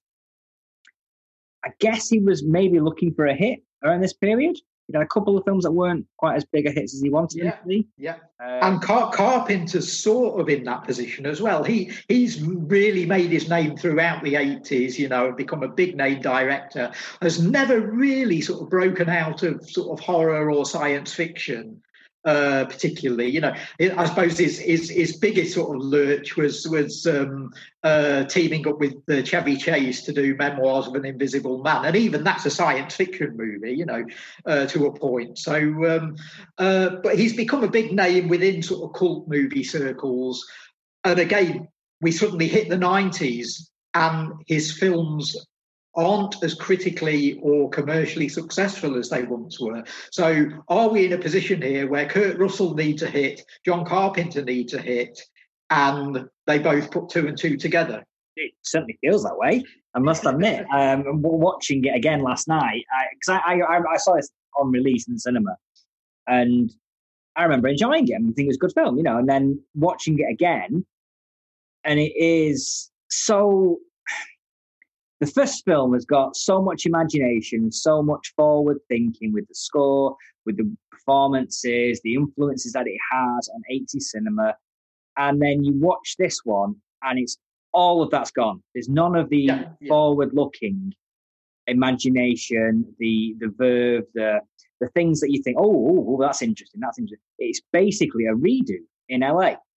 I guess he was maybe looking for a hit around this period. He had a couple of films that weren't quite as big a hits as he wanted yeah, them to be. Yeah, um, and Car- Carpenter's sort of in that position as well. He He's really made his name throughout the eighties, you know, and become a big name director. Has never really sort of broken out of sort of horror or science fiction. Uh, particularly, you know, I suppose his, his his biggest sort of lurch was was um, uh, teaming up with uh, Chevy Chase to do Memoirs of an Invisible Man, and even that's a science fiction movie, you know, uh, to a point. So, um, uh, but he's become a big name within sort of cult movie circles, and again, we suddenly hit the nineties, and his films aren't as critically or commercially successful as they once were. So are we in a position here where Kurt Russell needs a hit, John Carpenter needs a hit, and they both put two and two together? It certainly feels that way, I must admit. um, watching it again last night, because I, I, I, I saw this on release in the cinema, and I remember enjoying it and thinking it was a good film, you know, and then watching it again, and it is so... The first film has got so much imagination, so much forward thinking with the score, with the performances, the influences that it has on eighties cinema. And then you watch this one and it's all of that's gone. There's none of the yeah, yeah. forward looking imagination, the the verve, the the things that you think, oh, oh, that's interesting, that's interesting. It's basically a redo in L A.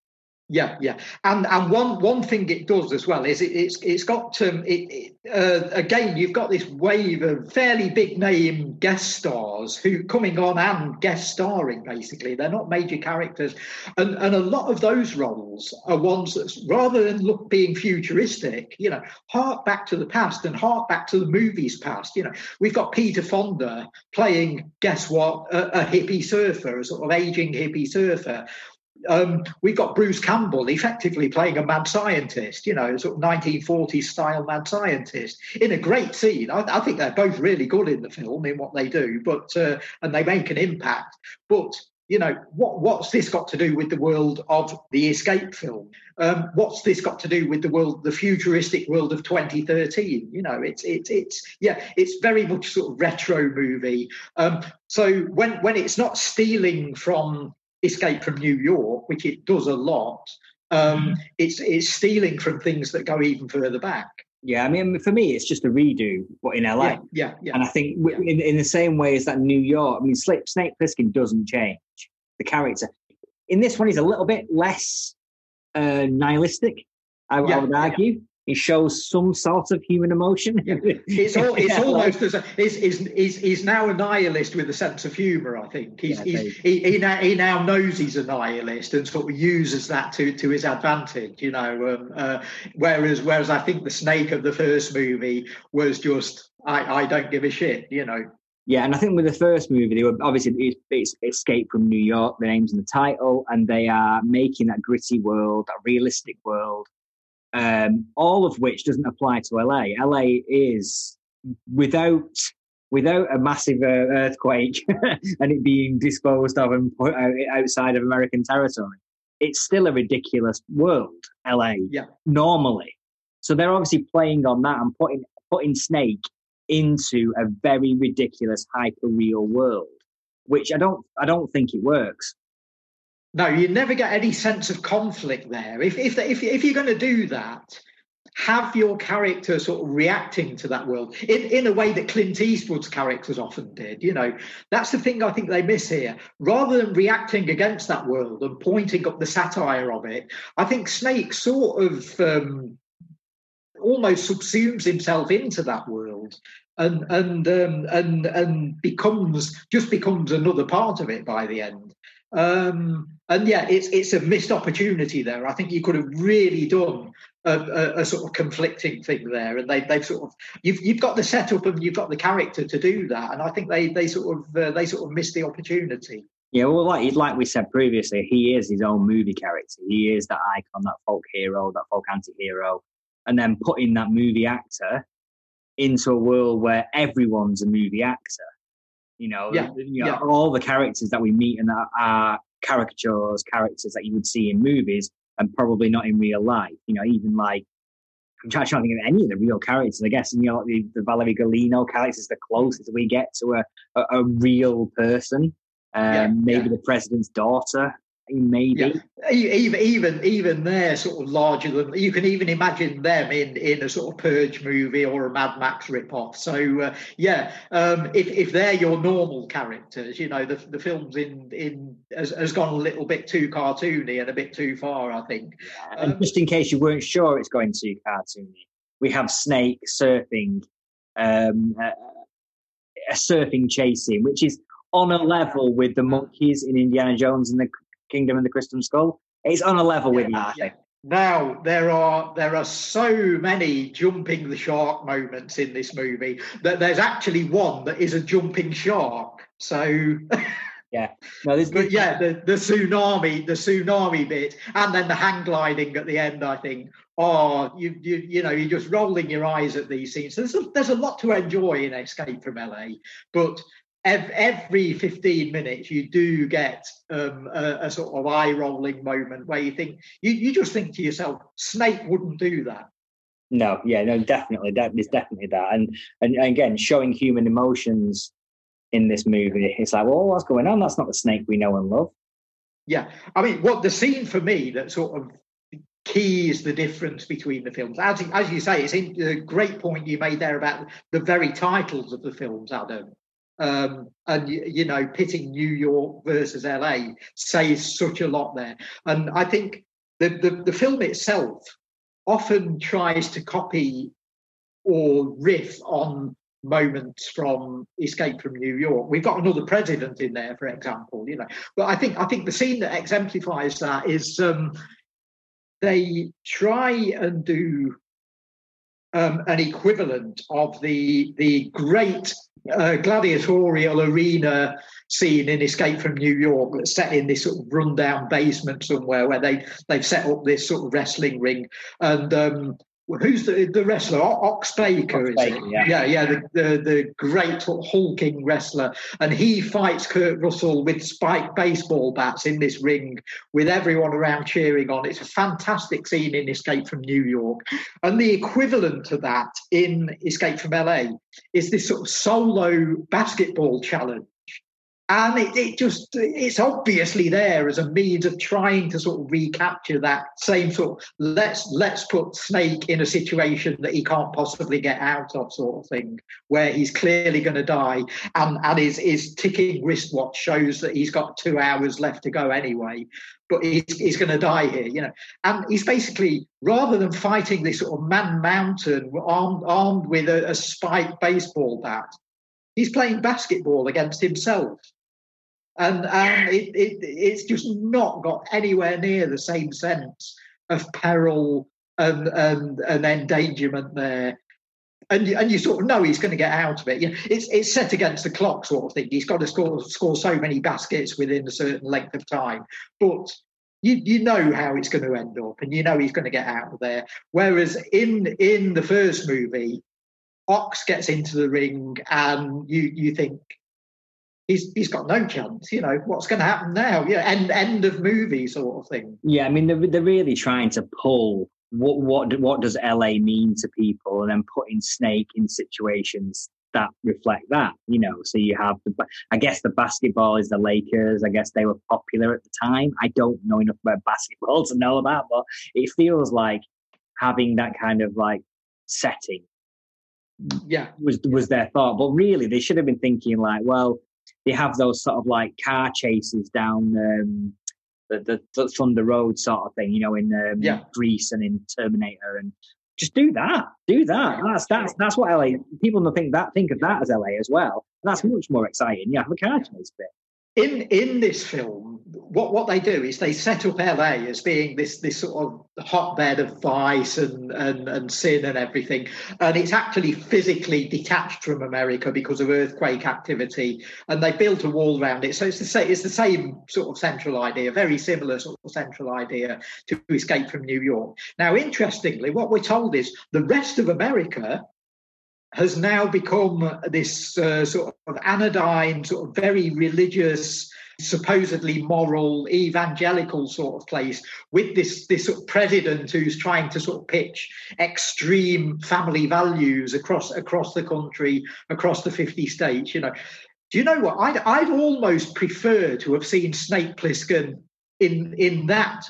Yeah, yeah, and and one one thing it does as well is it, it's it's got um, it, it uh, again you've got this wave of fairly big name guest stars who coming on and guest starring. Basically, they're not major characters, and and a lot of those roles are ones that, rather than look being futuristic, you know, hark back to the past and hark back to the movies past. You know, we've got Peter Fonda playing, guess what, a, a hippie surfer, a sort of aging hippie surfer. Um, we've got Bruce Campbell effectively playing a mad scientist, you know, sort of nineteen forties style mad scientist in a great scene. I, I think they're both really good in the film in what they do, but uh, and they make an impact. But you know, what what's this got to do with the world of the Escape film? Um, what's this got to do with the world, the futuristic world of twenty thirteen? You know, it's it's it's yeah, it's very much sort of retro movie. Um, so when when it's not stealing from Escape from New York, which it does a lot, um, mm-hmm. it's it's stealing from things that go even further back. Yeah, I mean, for me, it's just a redo, but in L A. Yeah, yeah, yeah. And I think yeah. in, in the same way as that New York, I mean, Snake Plissken doesn't change the character. In this one, he's a little bit less uh, nihilistic, I, yeah, I would argue. Yeah. He shows some sort of human emotion. Yeah. It's all, it's yeah, almost like, as a, he's, he's, he's, he's now a nihilist with a sense of humour, I think. He's, yeah, he's, he, he, now, he now knows he's a nihilist and sort of uses that to, to his advantage, you know. Um, uh, whereas whereas I think the Snake of the first movie was just, I, I don't give a shit, you know. Yeah, and I think with the first movie, they were obviously it's, it's Escape from New York, the name's in the title, and they are making that gritty world, that realistic world. Um, all of which doesn't apply to L A. L A is without without a massive uh, earthquake and it being disposed of and put out outside of American territory. It's still a ridiculous world, L A. Yeah. Normally, so they're obviously playing on that and putting putting Snake into a very ridiculous, hyper real world, which I don't I don't think it works. No, you never get any sense of conflict there. If if if, if you're going to do that, have your character sort of reacting to that world in, in a way that Clint Eastwood's characters often did. You know, that's the thing I think they miss here. Rather than reacting against that world and pointing up the satire of it, I think Snake sort of um, almost subsumes himself into that world. And and um, and and becomes just becomes another part of it by the end. Um, and yeah, it's it's a missed opportunity there. I think you could have really done a, a, a sort of conflicting thing there, and they they've sort of you've you've got the setup and you've got the character to do that, and I think they they sort of uh, they sort of missed the opportunity. Yeah, well, like like we said previously, he is his own movie character. He is that icon, that folk hero, that folk anti-hero, and then putting that movie actor into a world where everyone's a movie actor. You know, yeah, you know yeah. all the characters that we meet and that are caricatures, characters that you would see in movies and probably not in real life. You know, even like, I'm trying to think of any of the real characters. I guess, you know, like the, the Valerie Golino character is the closest we get to a, a, a real person. Um, yeah, maybe yeah. the president's daughter, maybe. Yeah. Even even even they're sort of larger than you can even imagine them in, in a sort of Purge movie or a Mad Max ripoff. So uh, yeah, um, if if they're your normal characters, you know, the the film's in in has, has gone a little bit too cartoony and a bit too far, I think. Yeah. And um, just in case you weren't sure it's going too cartoony, we have Snake surfing, um, a, a surfing chase scene, which is on a level with the monkeys in Indiana Jones and the Kingdom of the Crystal Skull. It's on a level yeah, with that, I think. Now there are there are so many jumping the shark moments in this movie that there's actually one that is a jumping shark. So yeah, no, there's, but yeah, the, the tsunami, the tsunami bit, and then the hang gliding at the end. I think, oh, you you you know, you're just rolling your eyes at these scenes. There's a, there's a lot to enjoy in Escape from L A, but every fifteen minutes you do get um, a, a sort of eye-rolling moment where you think you, you just think to yourself, Snake wouldn't do that. No, yeah, no, definitely, that there's definitely that, and and again, showing human emotions in this movie, it's like, well, what's going on? That's not the Snake we know and love. Yeah, I mean, what the scene for me that sort of keys the difference between the films, as as you say, it's a great point you made there about the very titles of the films, Adam. Um, and, you know, pitting New York versus L A says such a lot there. And I think the, the, the film itself often tries to copy or riff on moments from Escape from New York. We've got Another President in there, for example, you know. But I think I think the scene that exemplifies that is um, they try and do um, an equivalent of the the great uh, gladiatorial arena scene in Escape from New York that's set in this sort of rundown basement somewhere where they they've set up this sort of wrestling ring. And um, who's the, the wrestler? Ox Baker, Ox is Baker, it? Yeah, yeah, yeah the, the, the great hulking wrestler. And he fights Kurt Russell with spiked baseball bats in this ring with everyone around cheering on. It's a fantastic scene in Escape from New York. And the equivalent to that in Escape from L A is this sort of solo basketball challenge. And it, it just, it's obviously there as a means of trying to sort of recapture that same sort of, let's let's put Snake in a situation that he can't possibly get out of sort of thing, where he's clearly going to die. And, and his, his ticking wristwatch shows that he's got two hours left to go anyway. But he's, he's going to die here, you know. And he's basically, rather than fighting this sort of man mountain armed, armed with a, a spiked baseball bat, he's playing basketball against himself. And and it, it it's just not got anywhere near the same sense of peril and and, and endangerment there. And you, and you sort of know he's going to get out of it. You know, it's it's set against the clock sort of thing. He's got to score score so many baskets within a certain length of time. But you you know how it's going to end up, and you know he's going to get out of there. Whereas in in the first movie, Ox gets into the ring, and you you think, He's, he's got no chance, you know, what's going to happen now? Yeah, end, end of movie sort of thing. Yeah, I mean, they're, they're really trying to pull what, what, what does L A mean to people, and then putting Snake in situations that reflect that, you know. So you have, the, I guess the basketball is the Lakers. I guess they were popular at the time. I don't know enough about basketball to know that, but it feels like having that kind of like setting yeah, was was their thought. But really, they should have been thinking like, well, they have those sort of like car chases down um, the, the, the Thunder Road sort of thing, you know, in um, yeah. Grease and in Terminator, and just do that, do that. That's that's that's what L A people don't think that think of that as L A as well. And that's much more exciting. Yeah, have a car chase bit. In in this film, what, what they do is they set up L A as being this this sort of hotbed of vice and, and, and sin and everything. And it's actually physically detached from America because of earthquake activity. And they built a wall around it. So it's the same, it's the same sort of central idea, very similar sort of central idea to Escape from New York. Now, interestingly, what we're told is the rest of America has now become this uh, sort of anodyne, sort of very religious, supposedly moral, evangelical sort of place, with this, this sort of president who's trying to sort of pitch extreme family values across across the country, across the fifty states. You know, do you know what? I'd I'd almost prefer to have seen Snake Plissken in in that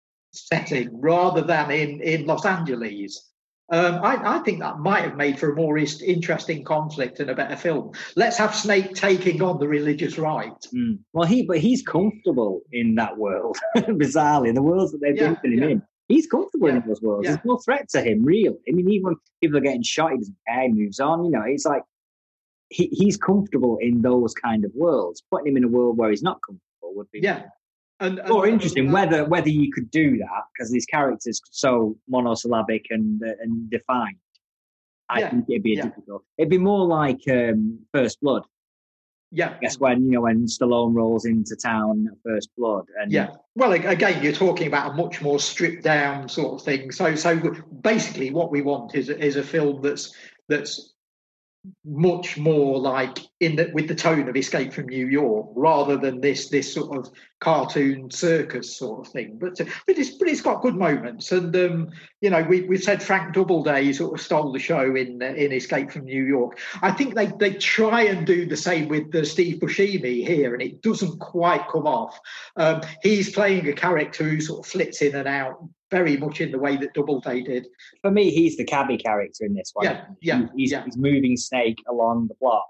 setting rather than in in Los Angeles. Um, I, I think that might have made for a more is- interesting conflict and a better film. Let's have Snake taking on the religious right. Mm. Well, he but he's comfortable in that world. Bizarrely, the worlds that they've yeah, been him yeah. in, he's comfortable yeah, in those worlds. yeah. There's no threat to him, really. I mean, even when people are getting shot, he doesn't care. He moves on. You know, it's like he, he's comfortable in those kind of worlds. Putting him in a world where he's not comfortable would be yeah. And, and, more interesting. and, uh, whether whether you could do that because these characters are so monosyllabic and uh, and defined. I yeah, think it'd be a yeah. difficult. It'd be more like um, First Blood. Yeah. I guess when you know when Stallone rolls into town at First Blood, and yeah. Well, again, you're talking about a much more stripped down sort of thing. So, so basically, what we want is is a film that's that's much more like in the, with the tone of Escape from New York, rather than this this sort of cartoon circus sort of thing. But but it's but it's got good moments, and um, you know we we said Frank Doubleday sort of stole the show in in Escape from New York. I think they they try and do the same with the Steve Buscemi here, and it doesn't quite come off. Um, he's playing a character who sort of flits in and out very much in the way that Doubleday did. For me, he's the cabbie character in this one. Yeah, yeah, he's, yeah. he's moving Snake along the plot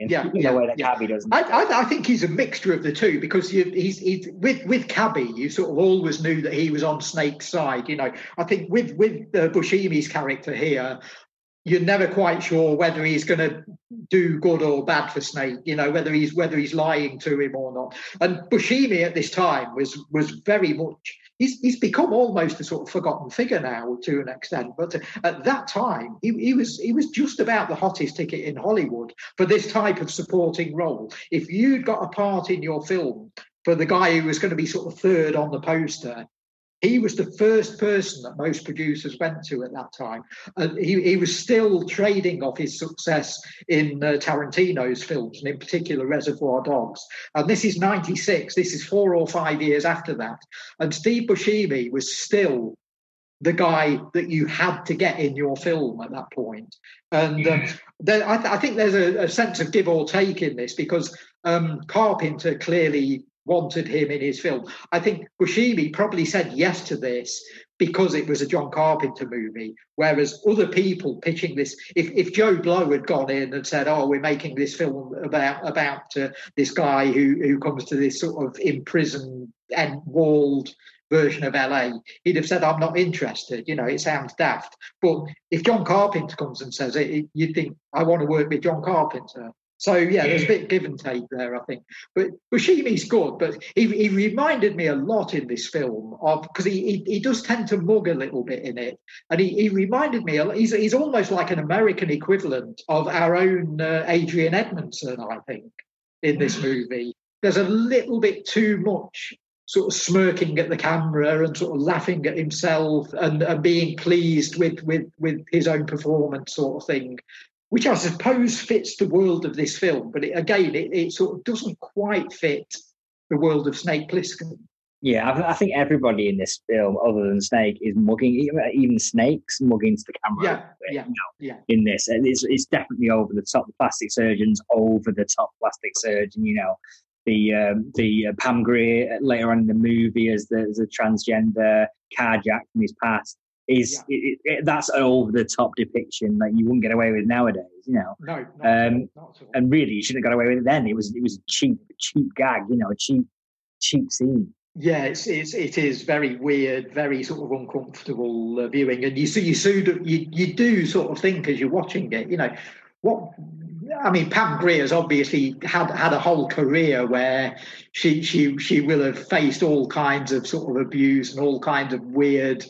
in, yeah, in yeah, a way that yeah. Cabby doesn't. I, I, I think he's a mixture of the two, because you, he's, he's with with Cabby, you sort of always knew that he was on Snake's side. You know, I think with with uh, Buscemi's character here, you're never quite sure whether he's going to do good or bad for Snake. You know, whether he's whether he's lying to him or not. And Buscemi at this time was was very much. He's, he's become almost a sort of forgotten figure now to an extent, but at that time he, he was he was just about the hottest ticket in Hollywood for this type of supporting role. If you'd got a part in your film for the guy who was going to be sort of third on the poster, he was the first person that most producers went to at that time. And he, he was still trading off his success in uh, Tarantino's films, and in particular Reservoir Dogs. And this is ninety-six. This is four or five years after that. And Steve Buscemi was still the guy that you had to get in your film at that point. And um, there, I, th- I think there's a, a sense of give or take in this, because um, Carpenter clearly wanted him in his film. I think Buscemi probably said yes to this because it was a John Carpenter movie, whereas other people pitching this, if, if Joe Blow had gone in and said, oh, we're making this film about about uh, this guy who, who comes to this sort of imprisoned and walled version of L A, he'd have said, I'm not interested. You know, it sounds daft. But if John Carpenter comes and says it, it you'd think, I want to work with John Carpenter. So, yeah, there's a bit of give and take there, I think. But Buscemi's good, but he, he reminded me a lot in this film of, because he, he he does tend to mug a little bit in it. And he, he reminded me, he's, he's almost like an American equivalent of our own uh, Adrian Edmondson, I think, in this movie. There's a little bit too much sort of smirking at the camera and sort of laughing at himself and, and being pleased with, with, with his own performance sort of thing, which I suppose fits the world of this film. But it, again, it, it sort of doesn't quite fit the world of Snake Plissken. Yeah, I, I think everybody in this film, other than Snake, is mugging. Even, even Snake's mugging to the camera. Yeah, bit, yeah, you know, yeah. In this, and it's it's definitely over the top. The plastic surgeon's over the top. Plastic surgeon, you know, the um, the uh, Pam Grier later on in the movie as the as a transgender carjacked from his past. Is yeah. it, it, that's an over the top depiction that you wouldn't get away with nowadays, you know. No, not um, at all, not at all. And really, you shouldn't have got away with it then. It was it was a cheap cheap gag, you know, a cheap cheap scene. Yeah, it's, it's it is very weird, very sort of uncomfortable uh, viewing, and you see you sort of you you do sort of think as you're watching it, you know, what. I mean, Pam Grier's obviously had had a whole career where she she she will have faced all kinds of sort of abuse and all kinds of weird.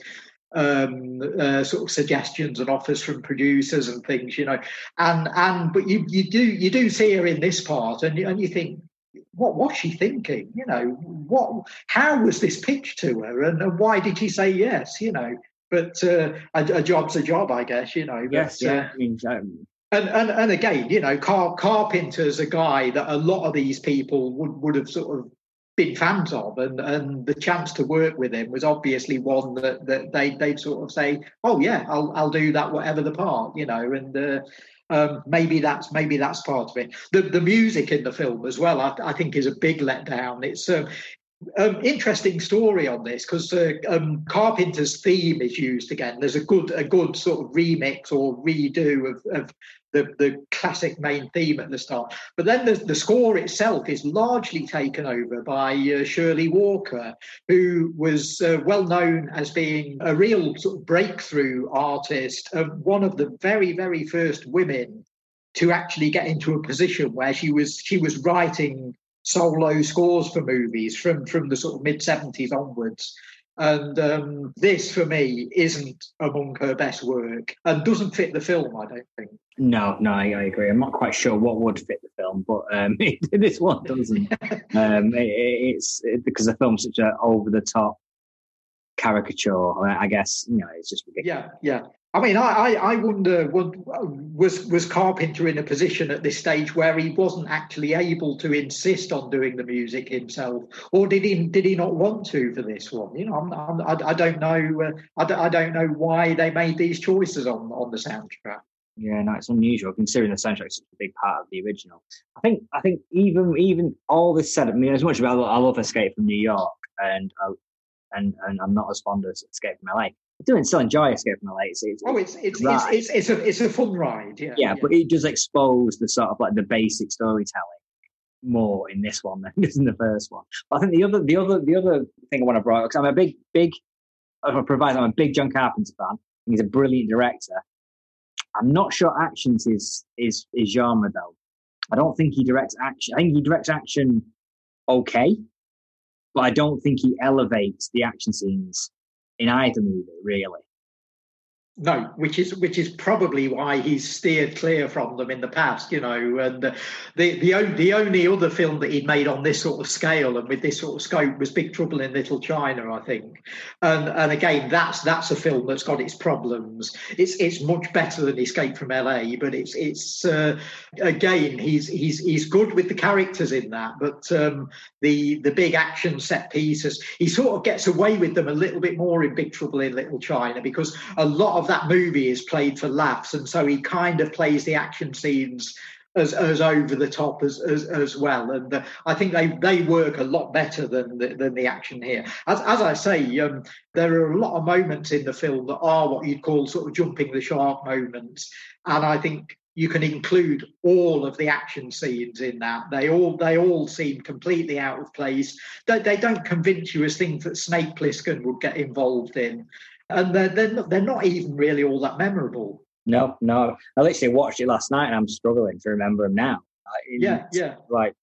Um, uh, sort of suggestions and offers from producers and things, you know, and and but you you do you do see her in this part, and and you think, what was she thinking? You know, what how was this pitched to her, and, and why did she say yes? You know, but uh, a, a job's a job, I guess. You know. Yes. But, yeah. Uh, I mean, um... and, and and again, you know, Car- Carpenter's a guy that a lot of these people would would have sort of been fans of, and, and the chance to work with him was obviously one that, that they they'd sort of say, oh yeah, I'll I'll do that whatever the part, you know, and uh, um, maybe that's maybe that's part of it. The the music in the film as well, I, I think, is a big letdown. It's um, um interesting story on this because uh, um, Carpenter's theme is used again. There's a good a good sort of remix or redo of of the, the classic main theme at the start. But then the, the score itself is largely taken over by uh, Shirley Walker, who was uh, well known as being a real sort of breakthrough artist, uh, one of the very, very first women to actually get into a position where she was she was writing solo scores for movies from, from the sort of mid-seventies onwards. And um, this, for me, isn't among her best work and doesn't fit the film, I don't think. No, no, I, I agree. I'm not quite sure what would fit the film, but um, this one doesn't. um, it, it's it, because the film's such an over-the-top caricature. I guess, you know, it's just ridiculous. Yeah, yeah. I mean, I, I, I wonder, was was Carpenter in a position at this stage where he wasn't actually able to insist on doing the music himself, or did he did he not want to for this one? You know, I'm, I'm, I, I don't know. Uh, I, I don't know why they made these choices on, on the soundtrack. Yeah, no, it's unusual considering the soundtrack is such a big part of the original. I think I think even even all this said, I mean, as much as I love, I love Escape from New York, and uh, and and I'm not as fond of Escape from L A. do still enjoy Escape from L A. It's, it's, oh, it's it's, it's it's it's a it's a fun ride. Yeah, yeah, yeah, but it does expose the sort of like the basic storytelling more in this one than it does in the first one. But I think the other the other the other thing I want to bring up, because I'm a big big I'm a big John Carpenter fan. He's a brilliant director. I'm not sure action's his is his genre though. I don't think he directs action. I think he directs action okay, but I don't think he elevates the action scenes in either movie, really. No, which is which is probably why he's steered clear from them in the past, you know. And uh, the the only, the only other film that he'd made on this sort of scale and with this sort of scope was Big Trouble in Little China, I think. And and again, that's that's a film that's got its problems. It's it's much better than Escape from L A, but it's it's uh, again he's he's he's good with the characters in that, but um, the the big action set pieces, he sort of gets away with them a little bit more in Big Trouble in Little China, because a lot of that movie is played for laughs, and so he kind of plays the action scenes as as over the top as as, as well. And uh, I think they they work a lot better than the, than the action here. As as I say, um, there are a lot of moments in the film that are what you'd call sort of jumping the shark moments, and I think you can include all of the action scenes in that. They all they all seem completely out of place. They, they don't convince you as things that Snake Plissken would get involved in. And they're, they're, not, they're not even really all that memorable. No, no. I literally watched it last night and I'm struggling to remember them now. Yeah, yeah. Like,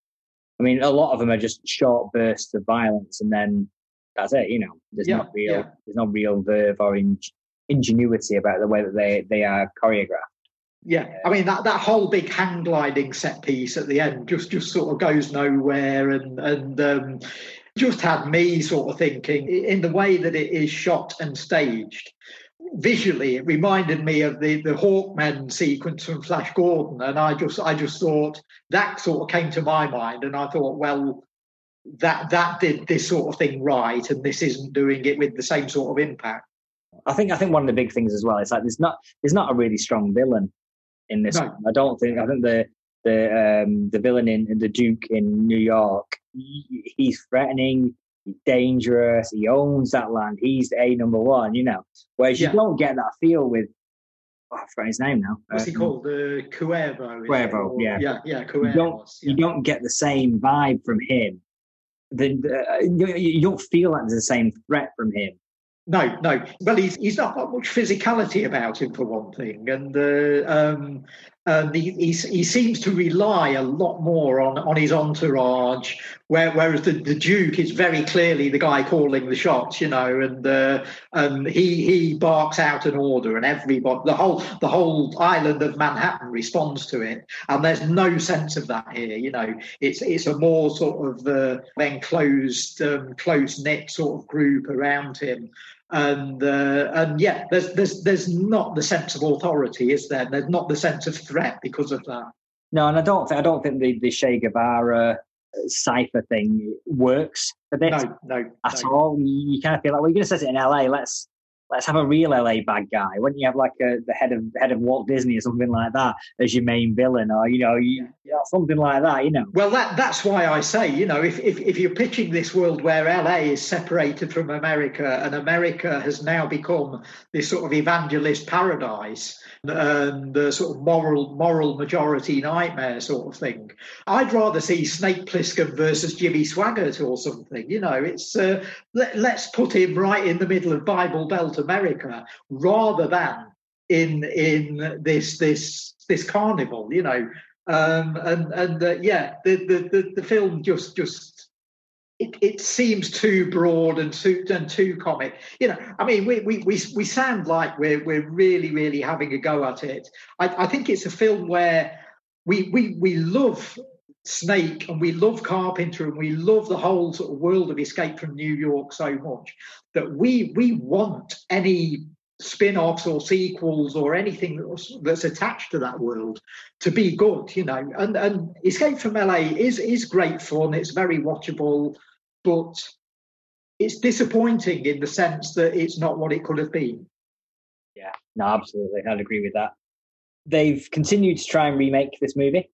I mean, a lot of them are just short bursts of violence and then that's it, you know. There's yeah, not real yeah. there's no real verve or in, ingenuity about the way that they, they are choreographed. Yeah, I mean, that, that whole big hang gliding set piece at the end just, just sort of goes nowhere and... and um, just had me sort of thinking, in the way that it is shot and staged, visually it reminded me of the the Hawkmen sequence from Flash Gordon, and I just I just thought that sort of came to my mind, and I thought, well, that that did this sort of thing right, and this isn't doing it with the same sort of impact. I think I think one of the big things as well is like there's not there's not a really strong villain in this no. one. I don't think I think the the um, the villain in the Duke in New York, he, he's threatening, he's dangerous, he owns that land, he's a number one, you know. Whereas yeah. you don't get that feel with, oh, I forgot his name now. What's um, he called? Uh, Cuervo. Cuervo, yeah. Yeah, yeah, Cuervo. You don't, yeah. you don't get the same vibe from him. The, uh, you, you don't feel like there's the same threat from him. No, no. Well, he's he's not got much physicality about him, for one thing, and uh, um, and he, he he seems to rely a lot more on, on his entourage, where, whereas the, the Duke is very clearly the guy calling the shots, you know, and uh, and he he barks out an order, and everybody, the whole the whole island of Manhattan responds to it, and there's no sense of that here, you know. It's it's a more sort of uh, enclosed, um, close knit sort of group around him. And uh, and yeah, there's there's there's not the sense of authority, is there? There's not the sense of threat because of that. No, and I don't think I don't think the, the Che Guevara cipher thing works for this. No, no, at no. all. You, you kind of feel like, well, you're going to set it in L A. Let's let's have a real L A bad guy. Wouldn't you have like a, the head of head of Walt Disney or something like that as your main villain, or you know, you, yeah, something like that, you know? Well, that that's why I say, you know, if if if you're pitching this world where L A is separated from America and America has now become this sort of evangelist paradise and the sort of moral moral majority nightmare sort of thing, I'd rather see Snake Plissken versus Jimmy Swaggart or something. You know, it's uh, let, let's put him right in the middle of Bible Belt America rather than in in this this this carnival, you know. Um, and and uh, yeah, the, the the the film just just it, it seems too broad and too and too comic. You know, I mean, we we we we sound like we're we're really really having a go at it. I, I think it's a film where we we we love Snake and we love Carpenter and we love the whole sort of world of Escape from New York so much that we we want any spin-offs or sequels or anything that's attached to that world to be good, you know. And and Escape from L A is is great fun. It's very watchable, but it's disappointing in the sense that it's not what it could have been. Yeah, no, absolutely, I'd agree with that. They've continued to try and remake this movie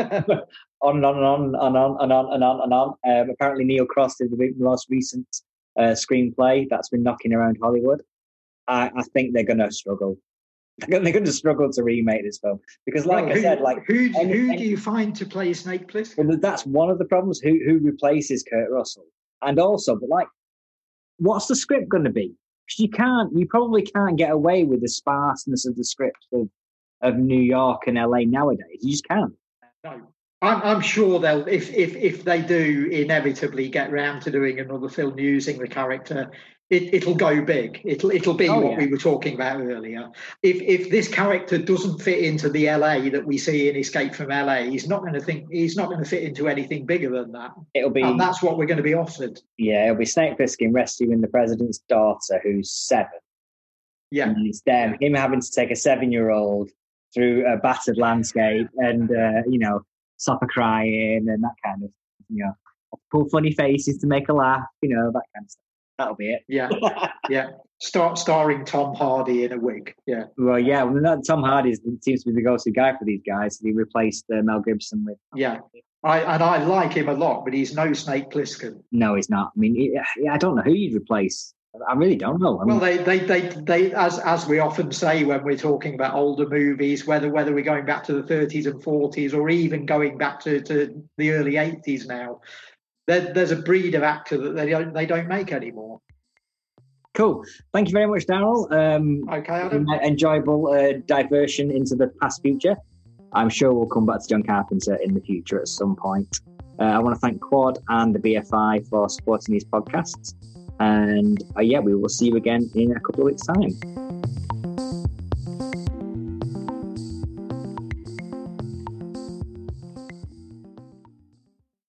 on and on and on and on and on and on and on. Um, apparently, Neil Cross did the most recent uh, screenplay that's been knocking around Hollywood. I, I think they're going to struggle. They're going to struggle to remake this film because, like well, who, I said, like who any, who any, do you find to play Snake Plissken? Well, that's one of the problems. Who who replaces Kurt Russell? And also, but like, what's the script going to be? Because you can't, you probably can't get away with the sparseness of the scripts of of New York and L A nowadays. You just can't. No. I'm, I'm sure they'll, if, if if they do inevitably get round to doing another film using the character, it, it'll go big. It'll it'll be oh, what yeah. we were talking about earlier. If if this character doesn't fit into the L A that we see in Escape from L A, he's not going to think he's not going to fit into anything bigger than that. It'll be, and that's what we're going to be offered. Yeah, it'll be Snake Plissken rescuing the president's daughter, who's seven. Yeah, and it's them him having to take a seven-year-old through a battered landscape, and uh, you know. Stop her crying and that kind of, you know, pull funny faces to make her laugh, you know, that kind of stuff. That'll be it. Yeah, yeah. Start starring Tom Hardy in a wig. Yeah. Well, yeah. Well, not Tom Hardy seems to be the go-to guy for these guys. He replaced uh, Mel Gibson with. Yeah, I and I like him a lot, but he's no Snake Plissken. No, he's not. I mean, he, I don't know who you'd replace. I really don't know. I mean, well, they, they, they, they, as as we often say when we're talking about older movies, whether whether we're going back to the thirties and forties or even going back to, to the early eighties now, there, there's a breed of actor that they don't they don't make anymore. Cool. Thank you very much, Daryl. Um, okay, Adam. Enjoyable uh, diversion into the past future. I'm sure we'll come back to John Carpenter in the future at some point. Uh, I want to thank Quad and the B F I for supporting these podcasts. And uh, yeah, we will see you again in a couple of weeks' time.